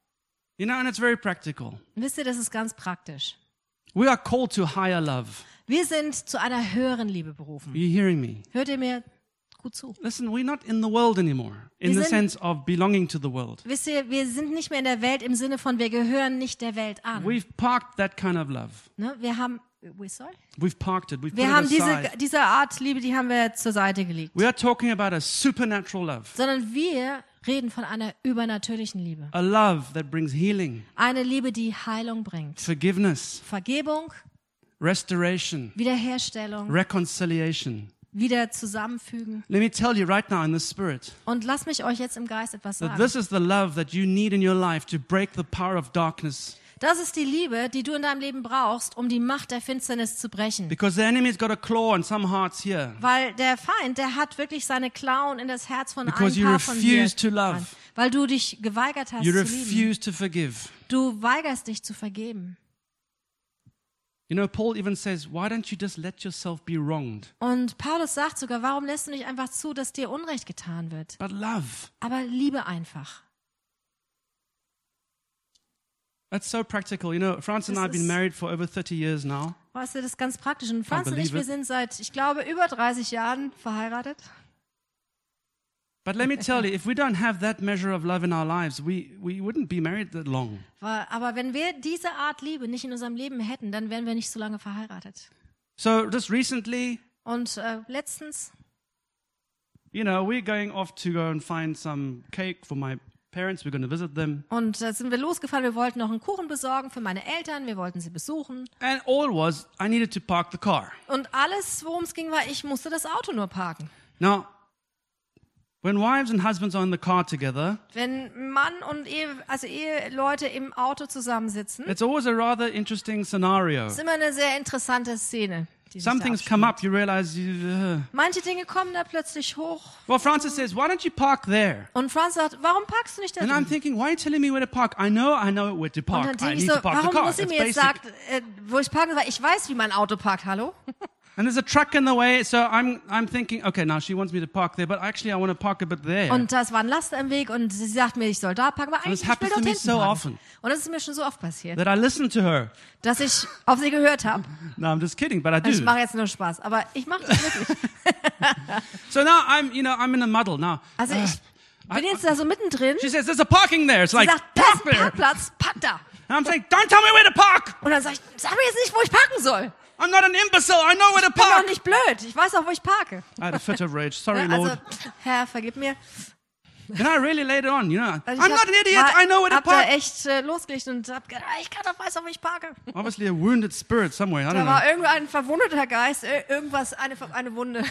You know, and it's very practical. Wisst ihr, das ist ganz praktisch. We are called to higher love. Wir sind zu einer höheren Liebe berufen. Are you hearing me? Hört ihr mir gut zu? Listen, we're not in the world anymore, in Wir the sind- sense of belonging to the world. Wisst ihr, wir sind nicht mehr in der Welt im Sinne von, wir gehören nicht der Welt an. We've parked that kind of love. Ne? Wir haben, we sorry? We've parked it. We've Wir put haben it diese, aside. diese Art Liebe, die haben wir zur Seite gelegt. We are talking about a supernatural love. Sondern wir reden von einer übernatürlichen Liebe. A love that brings healing, Eine Liebe, die Heilung bringt. forgiveness, Vergebung, restoration, Wiederherstellung, reconciliation. wieder zusammenfügen. Let me tell you right now in the spirit Und lasst mich euch jetzt im Geist etwas that sagen. this is the love that you need in your life to break the power of darkness. Das ist die Liebe, die du in deinem Leben brauchst, um die Macht der Finsternis zu brechen. Because the enemy's got a claw in some hearts here. Weil der Feind, der hat wirklich seine Klauen in das Herz von Because ein you paar von dir. refuse to love. rein. Weil du dich geweigert hast You zu lieben. refuse to forgive. Du weigerst dich zu vergeben. You know, Paul even says, why don't you just let yourself be wronged? Und Paulus sagt sogar, warum lässt du nicht einfach zu, dass dir Unrecht getan wird? But love. Aber liebe einfach. That's so practical. You know, France and I Das have been ist- married for over thirty years now. Weißt du, das ist ganz praktisch. Und Franz und ich, believe wir it. sind seit, ich glaube, über dreißig Jahren verheiratet. But let me tell you, if we don't have that measure of love in our lives, we, we wouldn't be married that long. Weil- Aber wenn wir diese Art Liebe nicht in unserem Leben hätten, dann wären wir nicht so lange verheiratet. So just recently, Und äh, letztens, you know, we're going off to go and find some cake for my parents. We're going to visit them. und da sind wir losgefahren, wir wollten noch einen Kuchen besorgen für meine Eltern, wir wollten sie besuchen. And all was, I needed to park the car. Und alles, worum es ging, war, ich musste das Auto nur parken. Now, when wives and husbands are in the car together, Wenn Mann und Ehe, also Eheleute im Auto zusammensitzen, it's always a rather interesting szenario. ist immer eine sehr interessante Szene. Die sich Some da things abspielt. come up, you realize, you, uh. Manche Dinge kommen da plötzlich hoch. Well, Francis says, why don't you park there? Und Franz sagt, warum parkst du nicht da And I'm drin? thinking, why are you telling me where to park? I know, I know where to Und park. dann I denke ich need so, to park the warum car. muss sie It's mir jetzt basic. sagen, äh, wo ich parken soll? Ich weiß, wie mein Auto parkt, hallo? And there's a truck in the way, so I'm I'm thinking, okay, now she wants me to park there, but actually I want to park a bit there. Und das war ein Laster im Weg und sie sagt mir, ich soll da parken, aber And eigentlich this ich will happens to dort me hinten so parken. often Und das ist mir schon so oft passiert, that I listen to her. dass ich auf sie gehört habe. No, I'm just kidding, but I Ich do. mache jetzt nur Spaß, aber ich mache das wirklich. So now I'm, you know, I'm in a muddle now. Also Uh, ich bin jetzt da so mittendrin. She says, there's a parking there. It's Sie like, sagt, da ist park ein there. Parkplatz, park da. And I'm saying, don't tell me where to park. Und dann sag ich, sag mir jetzt nicht, wo ich parken soll. I'm not an imbecile. I know where to Ich bin doch park. nicht blöd. Ich weiß auch, wo ich parke. I had a fit of rage. Sorry, Ja, also, Lord. Herr, vergib mir. And I really laid it on, you know. Also I'm ich not hab- an idiot. war- I know where to hab da park. echt äh, losgelegt und hab gedacht, ich kann doch weiß auch, wo ich parke. Obviously a wounded spirit somewhere. I Da don't know. war irgendein verwundeter Geist, ir- irgendwas, eine, eine Wunde.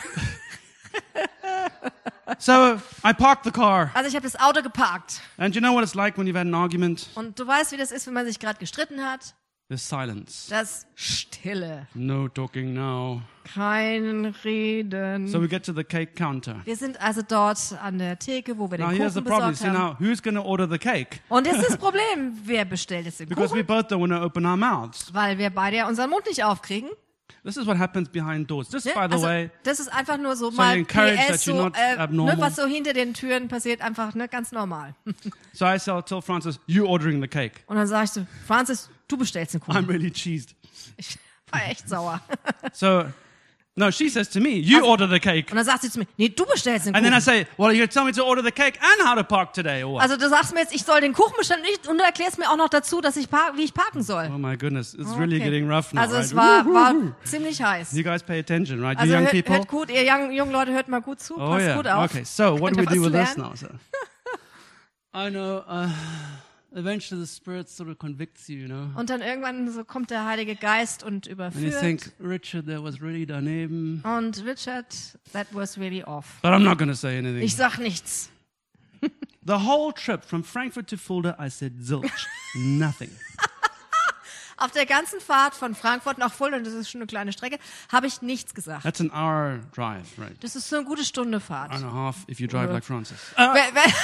So I parked the car. Also ich habe das Auto geparkt. And you know what it's like when you've had an argument? Und du weißt, wie das ist, wenn man sich gerade gestritten hat. There's silence. Das Stille. No talking now. Kein Reden. So we get to the cake counter. Wir sind also dort an der Theke, wo wir den Now here's the Kuchen problem. besorgt See haben. now, who's going to order the cake? Und das ist das Problem. Wer bestellt jetzt den Because we Kuchen? both don't want to open our mouths. Weil wir beide ja unseren Mund nicht aufkriegen. This is what happens behind doors. Just Ne? by the Also, way, das ist einfach nur so So mal you encourage P that S, you're so, not äh, abnormal. ne, was so hinter den Türen passiert, einfach ne, ganz normal. so I tell, tell Francis, you ordering the cake. Und dann sag ich so, Francis, du bestellst den I'm Kuchen. really cheesed. Ich war echt sauer. So, no, she says to me, you Also- order the cake. Und dann sagt sie zu mir, nee, du bestellst den And then I Kuchen. say, well, you're going to tell me to order the cake and how to park today, or what? Also du sagst mir jetzt, ich soll den Kuchen bestellen nicht und du erklärst mir auch noch dazu, dass ich par- wie ich parken soll. Oh my goodness, it's really Okay. getting rough now, Also right? es war, Woo, war woo, woo. ziemlich heiß. You guys pay attention, right? Also you young hört, people? hört gut, ihr jungen, jungen Leute, hört mal gut zu, Oh passt yeah. gut auf. Okay. So what do we Könnt ihr do with was this lernen? now? So? I know. Uh, eventually, the Spirit sort of convicts you, you know. Und dann irgendwann so kommt der Heilige Geist und And you überführt. think, Richard, that was really daneben. Und Richard, that was really off. But I'm not going to say anything. Ich sag nichts. The whole trip from Frankfurt to Fulda, I said zilch, nothing. Auf der ganzen Fahrt von Frankfurt nach Fulda, und das ist schon eine kleine Strecke, habe ich nichts gesagt. That's an hour drive, right? Das ist so eine gute Stunde Fahrt. Hour and a half if you drive Ja. like Francis. Wer, wer,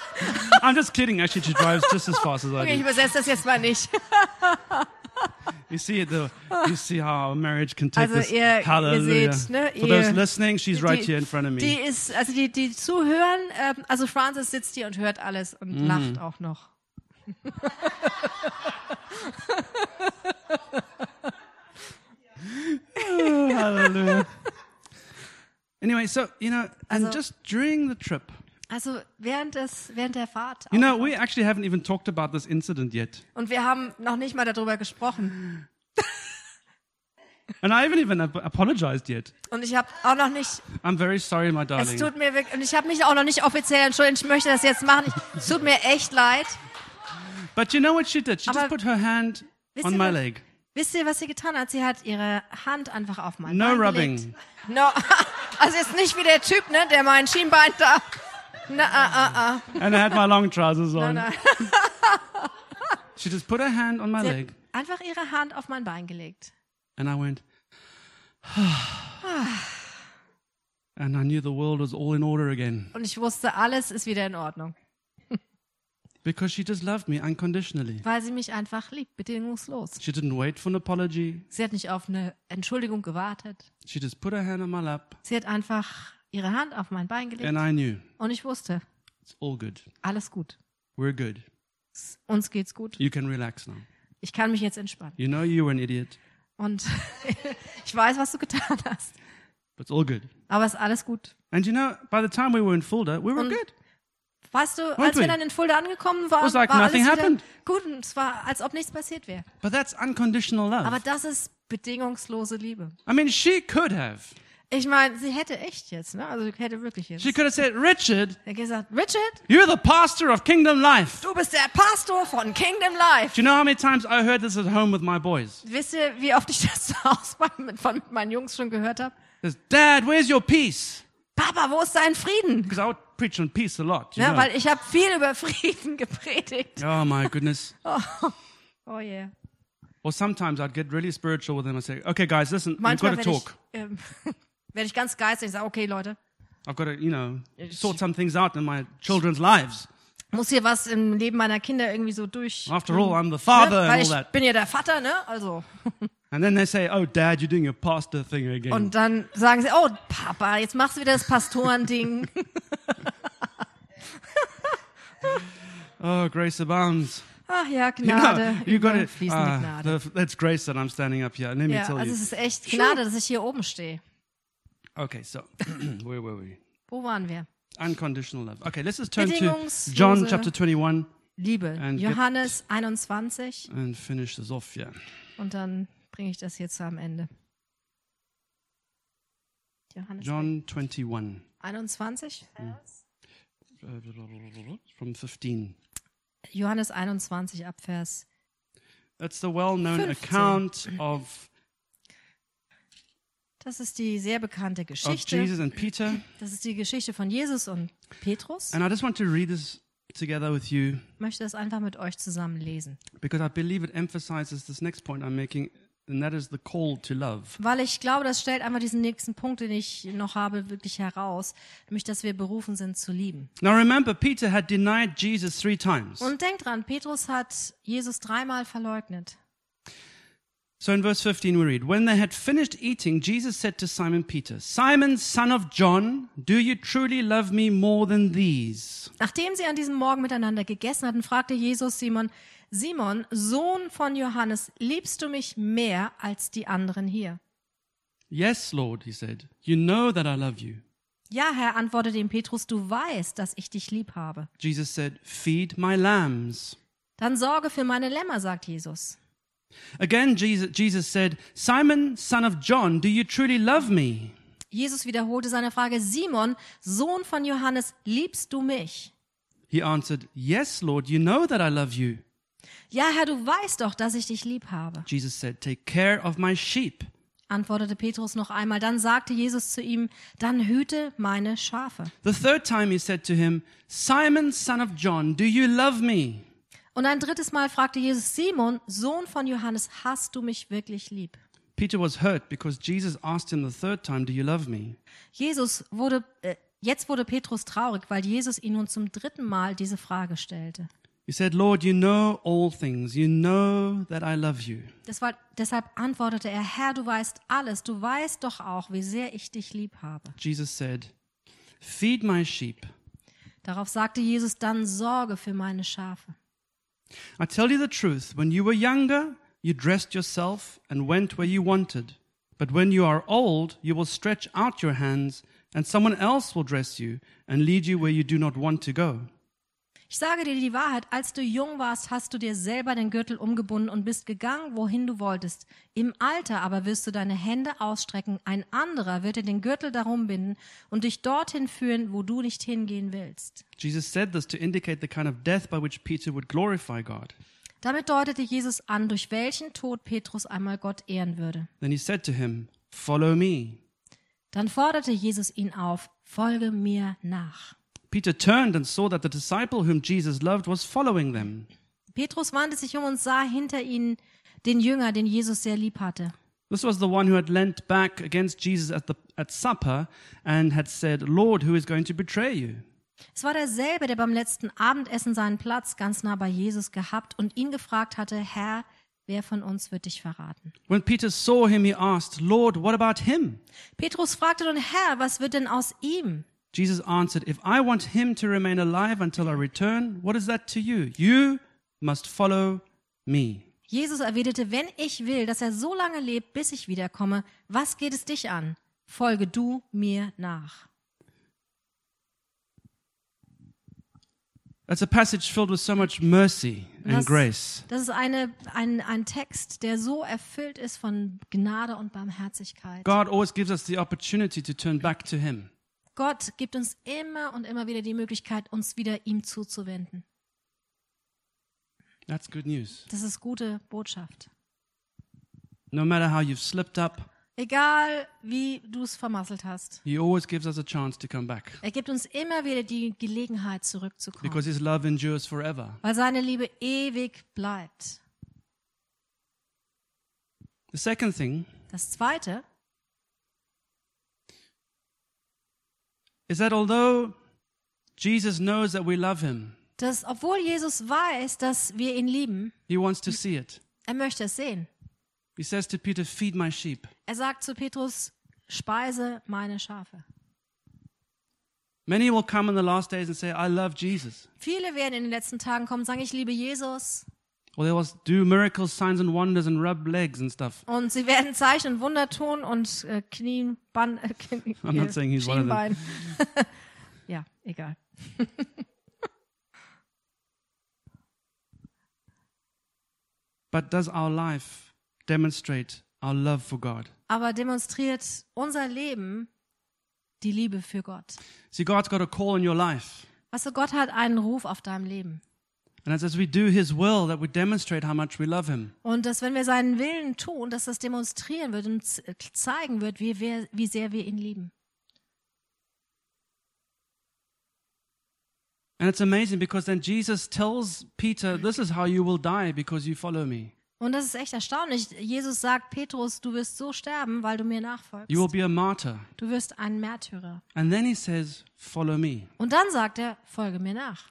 I'm just kidding. Actually, she drives just as fast as I okay, ich do. übersetze das jetzt mal nicht. You see the, you see how a marriage can take Also this. ihr- ihr Hallelujah. seht, ne, For those ihr- listening, she's right die, here in front of me. die ist, also die, die zuhören, ähm, also Francis sitzt hier und hört alles und Mhm. lacht auch noch. Oh, hallelujah. Anyway, so you know, and Also- just during the trip, Also während des, während der Fahrt. you know, we actually haven't even talked about this incident yet, Und wir haben noch nicht mal darüber gesprochen. and I haven't even ap- apologized yet. Und ich habe auch noch nicht, I'm very sorry, my es darling. tut mir wirklich, und ich habe mich auch noch nicht offiziell entschuldigt. Ich möchte das jetzt machen. Ich, es tut mir echt leid. But you know what she did? She Aber just put her hand wisst on ihr my was- leg. Wisst ihr, was sie getan hat? Sie hat ihre Hand einfach auf mein No Bein rubbing. gelegt. No, also jetzt nicht wie der Typ, ne, der mein Schienbein da. Na, ah, ah, ah. And I had my long trousers on. Nein. She just put her hand on my Sie hat leg, einfach ihre Hand auf mein Bein gelegt. and I went, and I knew the world was all in order again Und ich wusste, alles ist wieder in Ordnung. because she just loved me unconditionally. Weil sie mich einfach liebt, bedingungslos. She didn't wait for an apology. Sie hat nicht auf eine Entschuldigung gewartet. She just put her hand on my lap, Sie hat einfach ihre Hand auf mein Bein gelegt. and I knew Und ich wusste, it's all good. alles gut. We're good. S- Uns geht's gut. You can relax now. Ich kann mich jetzt entspannen. You know you were an idiot, Und ich weiß, was du getan hast. but it's all good. Aber es ist alles gut. And you know, by the time we were in Fulda, we were Und- good. Weißt du, Weren't als wir we? dann in Fulda angekommen waren, was like war alles nothing wieder happened. gut. Und es war, als ob nichts passiert wäre. But that's unconditional love. Aber das ist bedingungslose Liebe. I mean, she could have. Ich meine, sie hätte echt jetzt, ne? Also sie hätte wirklich jetzt. She could have said, Richard, Er hat gesagt, Richard, you're the pastor of Kingdom Life. du bist der Pastor von Kingdom Life. Do you know how many times I heard this at home with my boys? Wisst ihr, wie oft ich das zu Hause mit, von mit meinen Jungs schon gehört habe? There's, Dad, where's your peace? Papa, wo ist dein Frieden? Because I would preach on peace a lot. You Ja, know? weil ich habe viel über Frieden gepredigt. Oh my goodness. Oh yeah. Or sometimes I'd get really spiritual with them. I'd say, okay, guys, listen, we've Manchmal got to werde ich, talk. ähm, werd ich ganz geistig und sage, okay Leute, I've got to, you know, sort some things out in my children's lives. muss hier was im Leben meiner Kinder irgendwie so durch. After all, I'm the father ne? Weil and all ich that. bin ja der Vater, ne? Also. And then they say, oh, Dad, you're doing your pastor thing again. Und dann sagen sie, oh Papa, jetzt machst du wieder das Pastorending. Oh, grace abounds. Ach ja, You know, Gnade, you got it. fließende Ah, Gnade. the- that's grace that I'm standing up here. Let me Ja, tell also you. es ist echt Gnade, dass ich hier oben stehe. Okay, so where were we? Wo waren wir? Unconditional love. Okay, let's just turn to Bedingungslose John chapter twenty-one Liebe. And get- Johannes einundzwanzig. and finish this off. Yeah. Und dann bringe ich das jetzt am Ende. Johannes John twenty-one, einundzwanzig. uh, from fifteen. Johannes einundzwanzig ab Vers. That's the well-known fifteen. account of, Das ist die sehr bekannte of Geschichte. Jesus and Peter. Das ist die Geschichte von Jesus und Petrus. And I just want to read this together with you Ich möchte das einfach mit euch zusammen lesen. because I believe it emphasizes this next point I'm making, and that is the call to love. Weil ich glaube, das stellt einfach diesen nächsten Punkt, den ich noch habe, wirklich heraus. Nämlich, dass wir berufen sind zu lieben. Now remember, Peter had denied Jesus three times. Und denkt dran, Petrus hat Jesus dreimal verleugnet. So in verse fifteen we read, when they had finished eating, Jesus said to Simon Peter, Simon, son of John, do you truly love me more than these? Nachdem sie an diesem Morgen miteinander gegessen hatten, fragte Jesus Simon, Simon, Sohn von Johannes, liebst du mich mehr als die anderen hier? Yes, Lord, he said, you know that I love you. Ja, Herr, antwortete ihm Petrus, du weißt, dass ich dich lieb habe. Jesus said, feed my lambs. Dann sorge für meine Lämmer, sagt Jesus. Again, Jesus, Jesus said, Simon, son of John, do you truly love me? Jesus wiederholte seine Frage, Simon, Sohn von Johannes, liebst du mich? He answered, yes, Lord, you know that I love you. Ja, Herr, du weißt doch, dass ich dich lieb habe, Jesus said, take care of my sheep. antwortete Petrus noch einmal. Dann sagte Jesus zu ihm, dann hüte meine Schafe. The third time he said to him, Simon, son of John, do you love me? Und ein drittes Mal fragte Jesus, Simon, Sohn von Johannes, hast du mich wirklich lieb? Peter was hurt because Jesus asked him the third time, do you love me? Jesus wurde, äh, jetzt wurde Petrus traurig, weil Jesus ihn nun zum dritten Mal diese Frage stellte. He said, Lord, you know all things. You know that I love you. Das war, deshalb antwortete er, Herr, du weißt alles. Du weißt doch auch, wie sehr ich dich lieb habe. Jesus said, feed my sheep. Darauf sagte Jesus, dann sorge für meine Schafe. I tell you the truth, when you were younger, you dressed yourself and went where you wanted. But when you are old, you will stretch out your hands, and someone else will dress you and lead you where you do not want to go. Ich sage dir die Wahrheit, als du jung warst, hast du dir selber den Gürtel umgebunden und bist gegangen, wohin du wolltest. Im Alter aber wirst du deine Hände ausstrecken, ein anderer wird dir den Gürtel darum binden und dich dorthin führen, wo du nicht hingehen willst. Jesus said this to indicate the kind of death by which Peter would glorify God. Damit deutete Jesus an, durch welchen Tod Petrus einmal Gott ehren würde. Then he said to him, follow me. Dann forderte Jesus ihn auf, folge mir nach. Peter turned and saw that the disciple whom Jesus loved was following them. Petrus wandte sich um und sah hinter ihnen den Jünger, den Jesus sehr lieb hatte. This was the one who had leant back against Jesus at the at supper and had said, Lord, who is going to betray you? Es war derselbe, der beim letzten Abendessen seinen Platz ganz nah bei Jesus gehabt und ihn gefragt hatte, Herr, wer von uns wird dich verraten? When Peter saw him, he asked, Lord, what about him? Petrus fragte nun, Herr, was wird denn aus ihm? Jesus answered, if I want him to remain alive until I return, what is that to you? You must follow me. Jesus erwiderte, wenn ich will, dass er so lange lebt, bis ich wiederkomme, was geht es dich an? Folge du mir nach. That's a passage filled with so much mercy and Das, grace. das ist eine, ein, ein Text, der so erfüllt ist von Gnade und Barmherzigkeit. God always gives us the opportunity to turn back to him. Gott gibt uns immer und immer wieder die Möglichkeit, uns wieder ihm zuzuwenden. That's good news. Das ist gute Botschaft. No matter how you've slipped up, Egal, wie du es vermasselt hast. he always gives us a chance to come back. Er gibt uns immer wieder die Gelegenheit, zurückzukommen. Because his love endures forever. Weil seine Liebe ewig bleibt. The second thing Das Zweite is that although Jesus knows that we love him, dass, obwohl Jesus weiß, dass wir ihn lieben, he wants to see it. er möchte es sehen. He says to Peter, feed my sheep. Er sagt zu Petrus, speise meine Schafe. Many will come in the last days and say, I love Jesus. Viele werden in den letzten Tagen kommen und sagen, ich liebe Jesus. Or they will do miracles, signs and wonders and rub legs and stuff. Und sie werden Zeichen und Wunder tun und äh, Knien, Ban, äh, Knie, I'm not saying he's one of them. Schienbein. Ja, egal. But does our life demonstrate our love for God? Aber demonstriert unser Leben die Liebe für Gott. See, God's got a call in your life. Weißt du, Gott hat einen Ruf auf deinem Leben. And it's as we do his will that we demonstrate how much we love him. Und dass, wenn wir seinen Willen tun, dass das demonstrieren wird und zeigen wird, wie, wir, wie sehr wir ihn lieben. And it's amazing because then Jesus tells Peter, this is how you will die because you follow me. Und das ist echt erstaunlich. Jesus sagt, Petrus, du wirst so sterben, weil du mir nachfolgst. You will be a martyr. Du wirst ein Märtyrer. And then he says, follow me. Und dann sagt er, folge mir nach.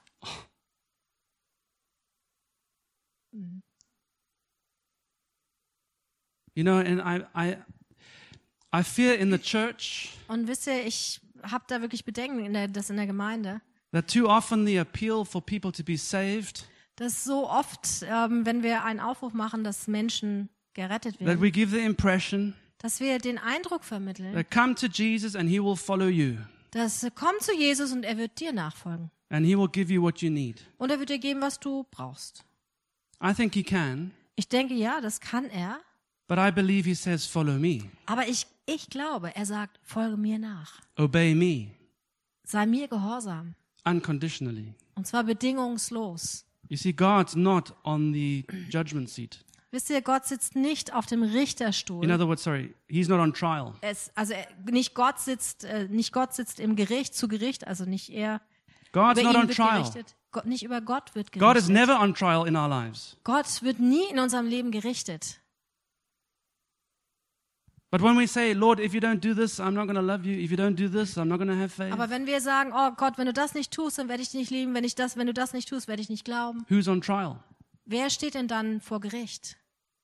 You know, and I, I, I fear in the church Und wisst ihr, ich habe da wirklich Bedenken, in der, das in der Gemeinde, that too often the appeal for people to be saved, dass so oft, ähm, wenn wir einen Aufruf machen, dass Menschen gerettet that werden, we give the impression dass wir den Eindruck vermitteln, that come to Jesus and he will follow you dass komm zu Jesus und er wird dir nachfolgen. and he will give you what you need. Und er wird dir geben, was du brauchst. I think he can, Ich denke, ja, das kann er. but I believe he says, follow me, Aber ich, ich glaube, er sagt, folge mir nach. obey me, Sei mir gehorsam. unconditionally. Und zwar bedingungslos. You see, God's not on the judgment seat. Wisst ihr, Gott sitzt nicht auf dem Richterstuhl. In other words, sorry, he's not on trial. Es, also er- nicht Gott sitzt, äh, nicht Gott sitzt im Gericht zu Gericht, also nicht er. God's Über not ihn on wird trial. gerichtet. Gott, nicht über Gott wird God is gerichtet. never on trial in our lives. Gott wird nie in unserem Leben gerichtet. But when we say, Lord, if you don't do this, I'm not going to love you. If you don't do this, I'm not going to have faith. Aber wenn wir sagen, oh Gott, wenn du das nicht tust, dann werde ich dich nicht lieben. Wenn ich das, wenn du das nicht tust, werde ich nicht glauben. Who's on trial? Wer steht denn dann vor Gericht?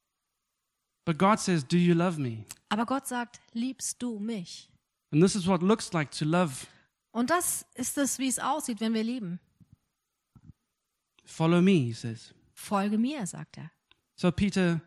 But God says, do you love me? Aber Gott sagt, liebst du mich? And this is what it looks like to love. Und das ist es, wie es aussieht, wenn wir lieben. Follow me, he says. Folge mir, sagt er. So Peter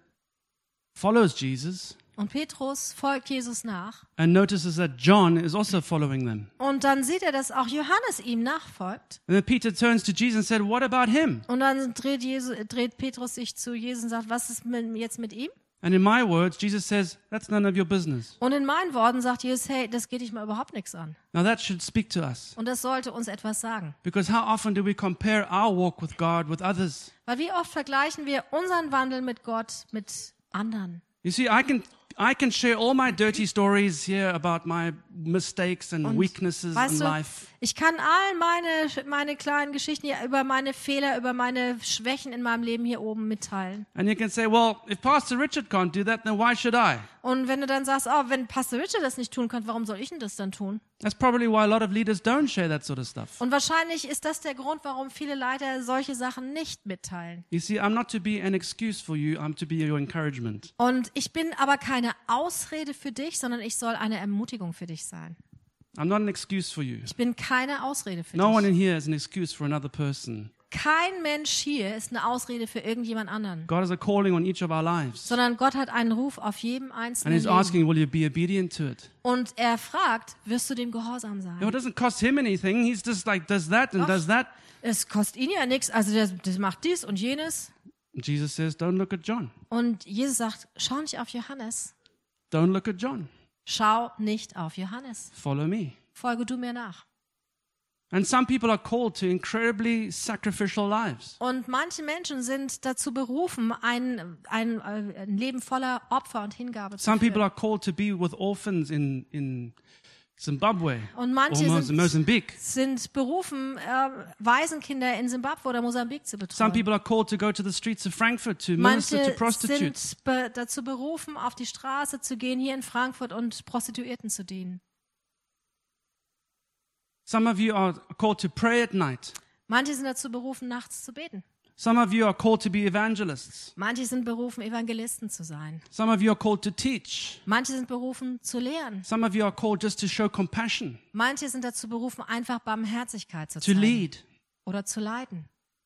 follows Jesus Und Petrus folgt Jesus nach. and notices that John is also following them. Und dann sieht er, dass auch Johannes ihm nachfolgt. And then Peter turns to Jesus and said, what about him? Und dann dreht, Jesus, dreht Petrus sich zu Jesus und sagt, was ist mit, jetzt mit ihm? And in my words, Jesus says, that's none of your business. Und in meinen Worten sagt Jesus, hey, das geht dich mal überhaupt nichts an. Now that should speak to us. Und das sollte uns etwas sagen. Because how often do we compare our walk with God with others? Weil wie oft vergleichen wir unseren Wandel mit Gott mit anderen? You see, I can I can share all my dirty stories here about my mistakes and Und weaknesses in weißt du, life. ich kann all meine, meine kleinen Geschichten hier über meine Fehler, über meine Schwächen in meinem Leben hier oben mitteilen. And you can say, well, if Pastor Richard can't do that, then why should I? Und wenn du dann sagst, oh, wenn Pastor Richard das nicht tun kann, warum soll ich denn das dann tun? That's probably why a lot of leaders don't share that sort of stuff. Und wahrscheinlich ist das der Grund, warum viele Leiter solche Sachen nicht mitteilen. You see, I'm not to be an excuse for you, I'm to be your encouragement. Und ich bin aber keine Ausrede für dich, sondern ich soll eine Ermutigung für dich sein. I'm not an excuse for you. Ich bin keine Ausrede für No one dich. in here is an excuse for another person. Kein Mensch hier ist eine Ausrede für irgendjemand anderen, God has a calling on each of our lives. sondern Gott hat einen Ruf auf jedem And einzelnen he's Leben. asking, will you be obedient to it? Und er fragt, wirst du dem gehorsam sein? No, it doesn't cost him anything. He's just like, does that and Ach. does that. Es kostet ihn ja nichts, also der, der macht dies und jenes. And Jesus says, don't look at John. Und Jesus sagt, schau nicht auf Johannes. Don't look at John. Schau nicht auf Johannes. Follow me. Folge du mir nach. And some people are called to incredibly sacrificial lives. Und manche Menschen sind dazu berufen, ein, ein, ein Leben voller Opfer und Hingabe zu Some people führen. are called to be with orphans in, in Zimbabwe Und manche or Mos- sind, Mozambique. sind berufen, äh, Waisenkinder in Simbabwe oder Mosambik zu Some betreuen. people are called to go to the streets of Frankfurt to minister to Manche prostitutes. sind be dazu berufen, auf die Straße zu gehen, hier in Frankfurt und Prostituierten zu dienen. Some of you are called to pray at night. Manche sind dazu berufen, nachts zu beten. Some of you are called to be evangelists. Manche sind berufen, Evangelisten zu sein. Some of you are called to teach. Manche sind berufen, zu lehren. Some of you are called just to show compassion, Manche sind dazu berufen, einfach Barmherzigkeit zu to zeigen lead. oder zu leiten.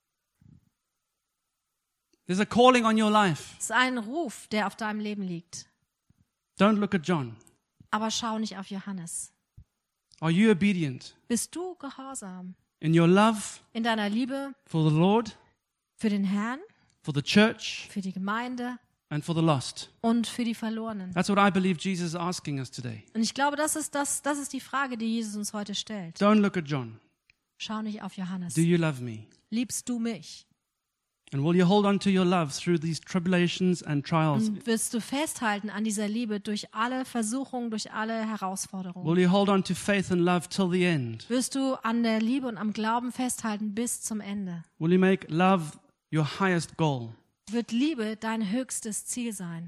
There's a calling on your life. Es ist ein Ruf, der auf deinem Leben liegt. Don't look at John. Aber schau nicht auf Johannes. Are you obedient Bist du gehorsam in your love in deiner Liebe for the Lord, für den Herrn, for the church, für die Gemeinde and for the lost? und für die Verlorenen? That's what I believe Jesus is asking us today. Und ich glaube, das ist, das, das ist die Frage, die Jesus uns heute stellt. Don't look at John. Schau nicht auf Johannes. Do you love me? Liebst du mich? And will you hold on to your love through these tribulations and trials? Und wirst du festhalten an dieser Liebe durch alle Versuchungen, durch alle Herausforderungen? Will you hold on to faith and love till the end? Wirst du an der Liebe und am Glauben festhalten bis zum Ende? Will you make love your highest goal? Wird Liebe dein höchstes Ziel sein?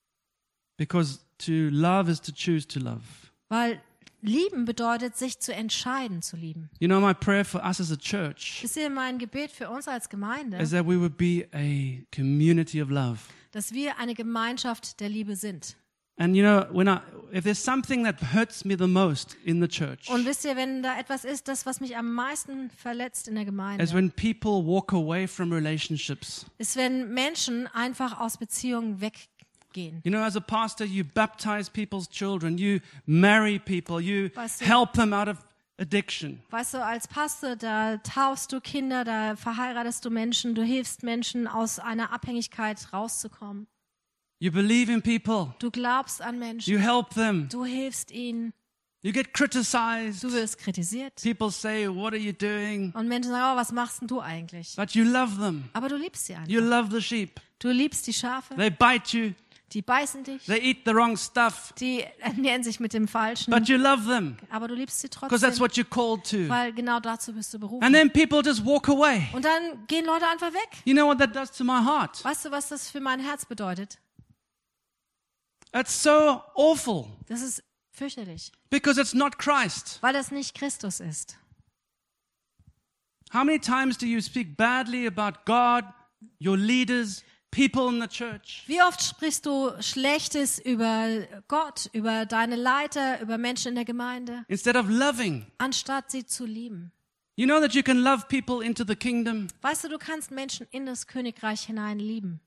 Because to love is to choose to love. Weil lieben bedeutet, sich zu entscheiden zu lieben. You know, my prayer for us as a church Wisst ihr, mein Gebet für uns als Gemeinde, is that we would be a community of love. dass wir eine Gemeinschaft der Liebe sind. And you know, when I, if there's something that hurts me the most in the church, Und wisst ihr, wenn da etwas ist, das, was mich am meisten verletzt in der Gemeinde, is when people walk away from relationships. ist, wenn Menschen einfach aus Beziehungen weggehen. You know, as a pastor, you baptize people's children, you marry people, you Weißt du- help them out of addiction. Weißt du, als Pastor, da taufst du Kinder, da verheiratest du Menschen, du hilfst Menschen, aus einer Abhängigkeit rauszukommen. You believe in people, Du glaubst an Menschen, you help them, du hilfst ihnen, you get criticized. du wirst kritisiert. People say, what are you doing? Und Menschen sagen, oh, was machst denn du eigentlich? But you love them. Aber du liebst sie einfach. You love the sheep. Du liebst die Schafe, They bite you. die beißen dich, They eat the wrong stuff. die ernähren sich mit dem Falschen, But you love them aber du liebst sie because that's trotzdem, what you're called to. weil genau dazu bist du And berufen. then people just walk away. Und dann gehen Leute einfach weg. You know what that does to my heart? Weißt du, was das für mein Herz bedeutet? That's so awful Das ist fürchterlich, because it's not Christ. weil das nicht Christus ist. How many times do you speak badly about God, your leaders, people in the church? Wie oft sprichst du Schlechtes über Gott, über deine Leiter, über Menschen in der Gemeinde, Instead of loving. anstatt sie zu lieben? You know that you can love people into the kingdom. Weißt du, du kannst Menschen in das Königreich hinein lieben.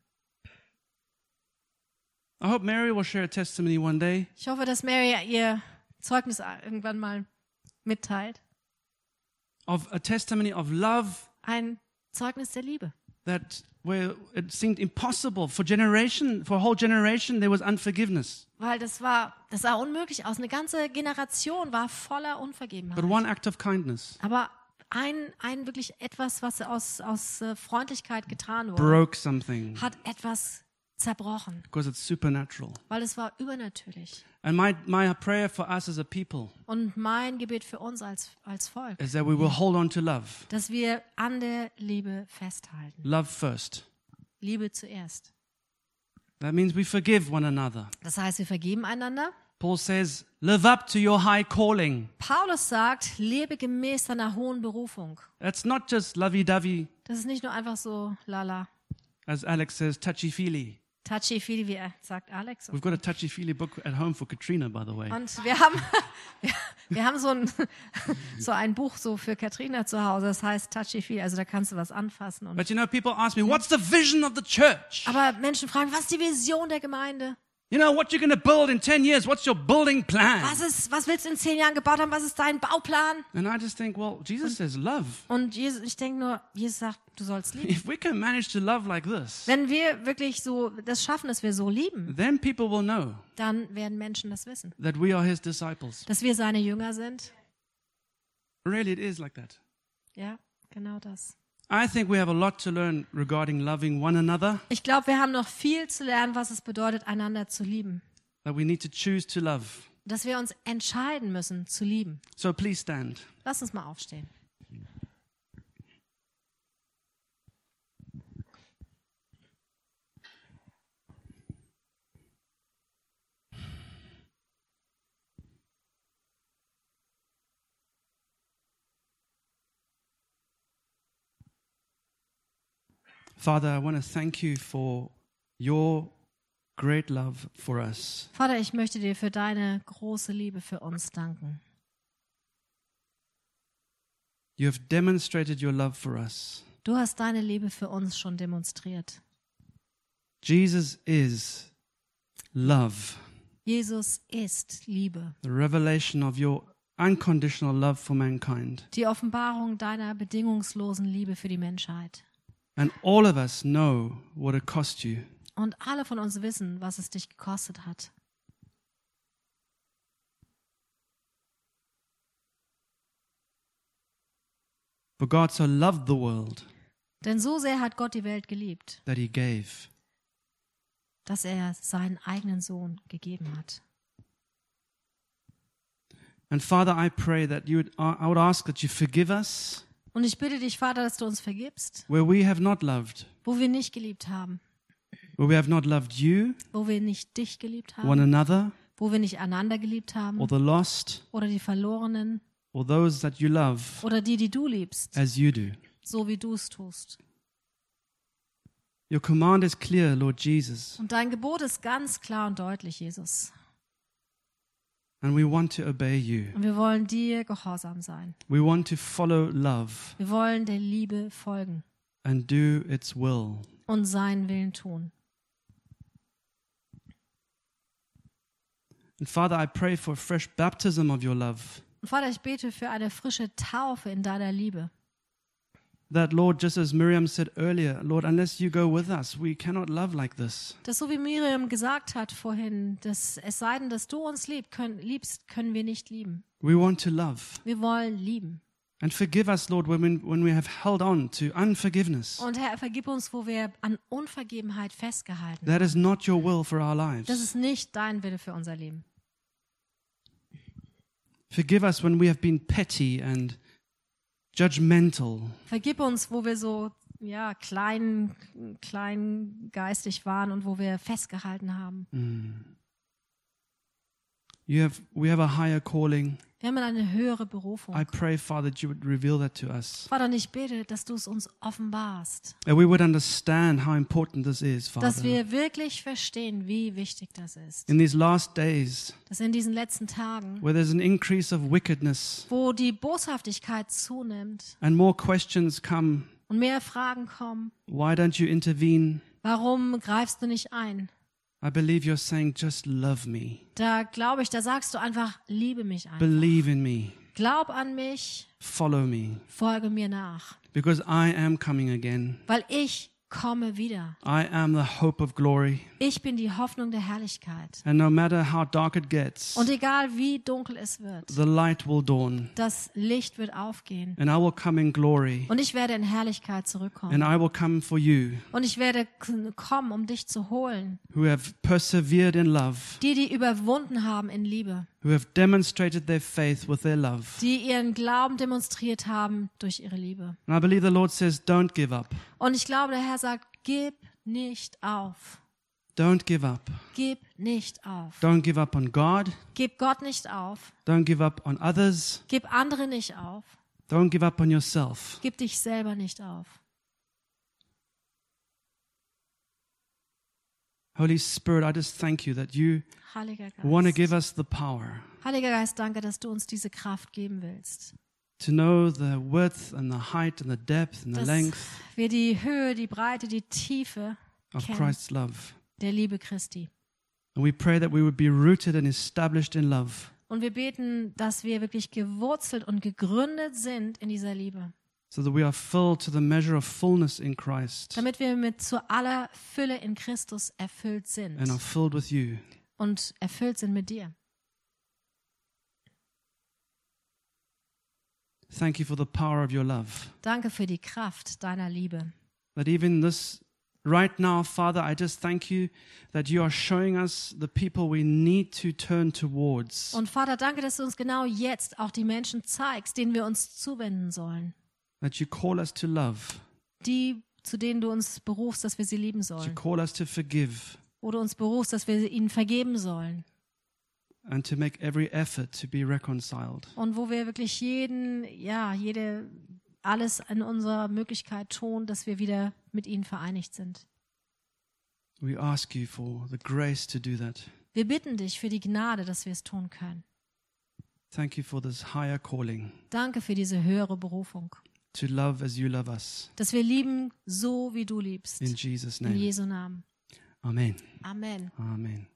I hope Mary will share a testimony one day Ich hoffe, dass Mary ihr Zeugnis irgendwann mal mitteilt. of a testimony of love Ein Zeugnis der Liebe. that where it seemed impossible for generation, for a whole generation there was unforgiveness. Weil das war, das sah unmöglich aus. Eine ganze Generation war voller Unvergebenheit. But one act of kindness Aber ein, ein wirklich etwas, was aus, aus äh, Freundlichkeit getan wurde, broke something hat etwas zerbrochen, because it's supernatural. weil es war übernatürlich. And my, my prayer for us as a people Und mein Gebet für uns als, als Volk, is that we will hold on to love. dass wir an der Liebe festhalten. Love first. Liebe zuerst. That means we forgive one another. Das heißt, wir vergeben einander. Paul says, live up to your high calling. Paulus sagt, lebe gemäß deiner hohen Berufung. It's not just lovey-dovey, Das ist nicht nur einfach so lala, as Alex says, touchy-feely. touchy-feely, wie er sagt Alex. We've got a touchy-feely book at home for Katrina, by the way. Und wir haben, wir, wir haben so ein, so ein Buch so für Katrina zu Hause, das heißt Touchy-Feely, also da kannst du was anfassen. Und, But you know, people ask me, what's the vision of the church? aber Menschen fragen, was ist die Vision der Gemeinde? You know, what you're going to build in ten years? What's your building plan? Was ist, was willst du in zehn Jahren gebaut haben? Was ist dein Bauplan? And I just think, well, Jesus says love. Und Jesus, ich denke nur, Jesus sagt, du sollst lieben. If we can manage to love like this, Wenn wir wirklich so das schaffen, dass wir so lieben, then people will know dann werden Menschen das wissen, that we are his disciples. dass wir seine Jünger sind. Really, it is like that. Ja, genau das. I think we have a lot to learn regarding loving one another, Ich glaube, wir haben noch viel zu lernen, was es bedeutet, einander zu lieben. that we need to choose to love. Dass wir uns entscheiden müssen, zu lieben. So please stand. Lass uns mal aufstehen. Father, I want to thank you for your great love for us. Vater, ich möchte dir für deine große Liebe für uns danken. You have demonstrated your love for us. Du hast deine Liebe für uns schon demonstriert. Jesus is love, Jesus ist Liebe. the revelation of your unconditional love for mankind. Die Offenbarung deiner bedingungslosen Liebe für die Menschheit. And all of us know what it cost you. Und alle von uns wissen, was es dich gekostet hat. For God so loved the world Denn so sehr hat Gott die Welt geliebt, that he gave. dass er seinen eigenen Sohn gegeben hat. And Father, I pray that you would, I would ask that you forgive us Und ich bitte dich, Vater, dass du uns vergibst, where we have not loved, wo wir nicht geliebt haben, where we have not loved you, wo wir nicht dich geliebt one haben, another, wo wir nicht einander geliebt haben or the lost, oder die Verlorenen or those that you love oder die, die du liebst, as you do. so wie du es tust. Your command is clear, Lord Jesus, Und dein Gebot ist ganz klar und deutlich, Jesus. and we want to obey you. Und wir wollen dir gehorsam sein. We want to follow love Wir wollen der Liebe folgen and do its will. und seinen Willen tun. And Father, I pray for a fresh baptism of your love. Und Vater, ich bete für eine frische Taufe in deiner Liebe. That, Lord, just as Miriam said earlier, Lord, unless you go with us, we cannot love like this. Das so wie Miriam gesagt hat vorhin, dass es sei denn, dass du uns lieb, können, liebst, können wir nicht lieben. We want to love. Wir wollen lieben. And forgive us, Lord, when we, when we have held on to unforgiveness. Und Herr, vergib uns, wo wir an Unvergebenheit festgehalten That haben. is not your will for our Das lives. ist nicht dein Wille für unser Leben. Forgive us when we have been petty and judgmental. Vergib uns, wo wir so ja, klein, klein geistig waren und wo wir festgehalten haben. You have, we have a higher calling. Wir haben eine höhere Berufung. I pray, Father, that you would reveal that to us. Vater, und ich bete, dass du es uns offenbarst. That we would understand how important this is, Dass Father. wir wirklich verstehen, wie wichtig das ist. In these last days, Dass in diesen letzten Tagen, where there's an increase of wickedness wo die Boshaftigkeit zunimmt and more questions come, und mehr Fragen kommen, why don't you intervene? warum greifst du nicht ein? I believe you're saying, just love me. Da glaube ich, da sagst du einfach, liebe mich einfach. Believe in me. Glaub an mich, Follow me. folge mir nach. Because I am coming again. Weil ich komme wieder. I am the hope of glory. Ich bin die Hoffnung der Herrlichkeit. And no matter how dark it gets, Und egal wie dunkel es wird, the light will dawn. das Licht wird aufgehen. And I will come in glory. Und ich werde in Herrlichkeit zurückkommen. And I will come for you, Und ich werde k- kommen, um dich zu holen. who have persevered in love, Die, die überwunden haben in Liebe. who have demonstrated their faith with their love. Die ihren Glauben demonstriert haben durch ihre Liebe. And I believe the Lord says, don't give up. Und ich glaube, der Herr sagt, gib nicht auf. Don't give up. Gib nicht auf. Don't give up on God. Gib Gott nicht auf. Don't give up on others. Gib andere nicht auf. Don't give up on yourself. Gib dich selber nicht auf. Holy Spirit, I just thank you that you Heiliger want to Geist. give us the power Heiliger Geist, danke, dass du uns diese Kraft geben willst. to know the width and the height and the depth and the Dass length wir die Höhe, die Breite, die Tiefe of kennen Christ's love. der Liebe Christi. And we pray that we would be rooted and established in love, Und wir beten, dass wir wirklich gewurzelt und gegründet sind in dieser Liebe. so that we are filled to the measure of fullness in Christ Damit wir mit zu aller Fülle in Christus erfüllt sind. and are filled with you. Und erfüllt sind mit dir. Thank you for the power of your love. Danke für die Kraft deiner Liebe. That even this, right now, Father, I just thank you that you are showing us the people we need to turn towards. Und Vater, danke, dass du uns genau jetzt auch die Menschen zeigst, denen wir uns zuwenden sollen. That you call us to love. Die, zu denen du uns berufst, dass wir sie lieben That you sollen. call us to forgive. Wo du uns berufst, dass wir ihnen vergeben sollen. And to make every effort to be reconciled. Und wo wir wirklich jeden, ja, jede, alles in unserer Möglichkeit tun, dass wir wieder mit ihnen vereinigt sind. We ask you for the grace to do that. Wir bitten dich für die Gnade, dass wir es tun können. Thank you for this higher calling Danke für diese höhere Berufung. to love as you love us. Dass wir lieben, so wie du liebst. In Jesus' In name. Jesu Namen. Amen. Amen. Amen.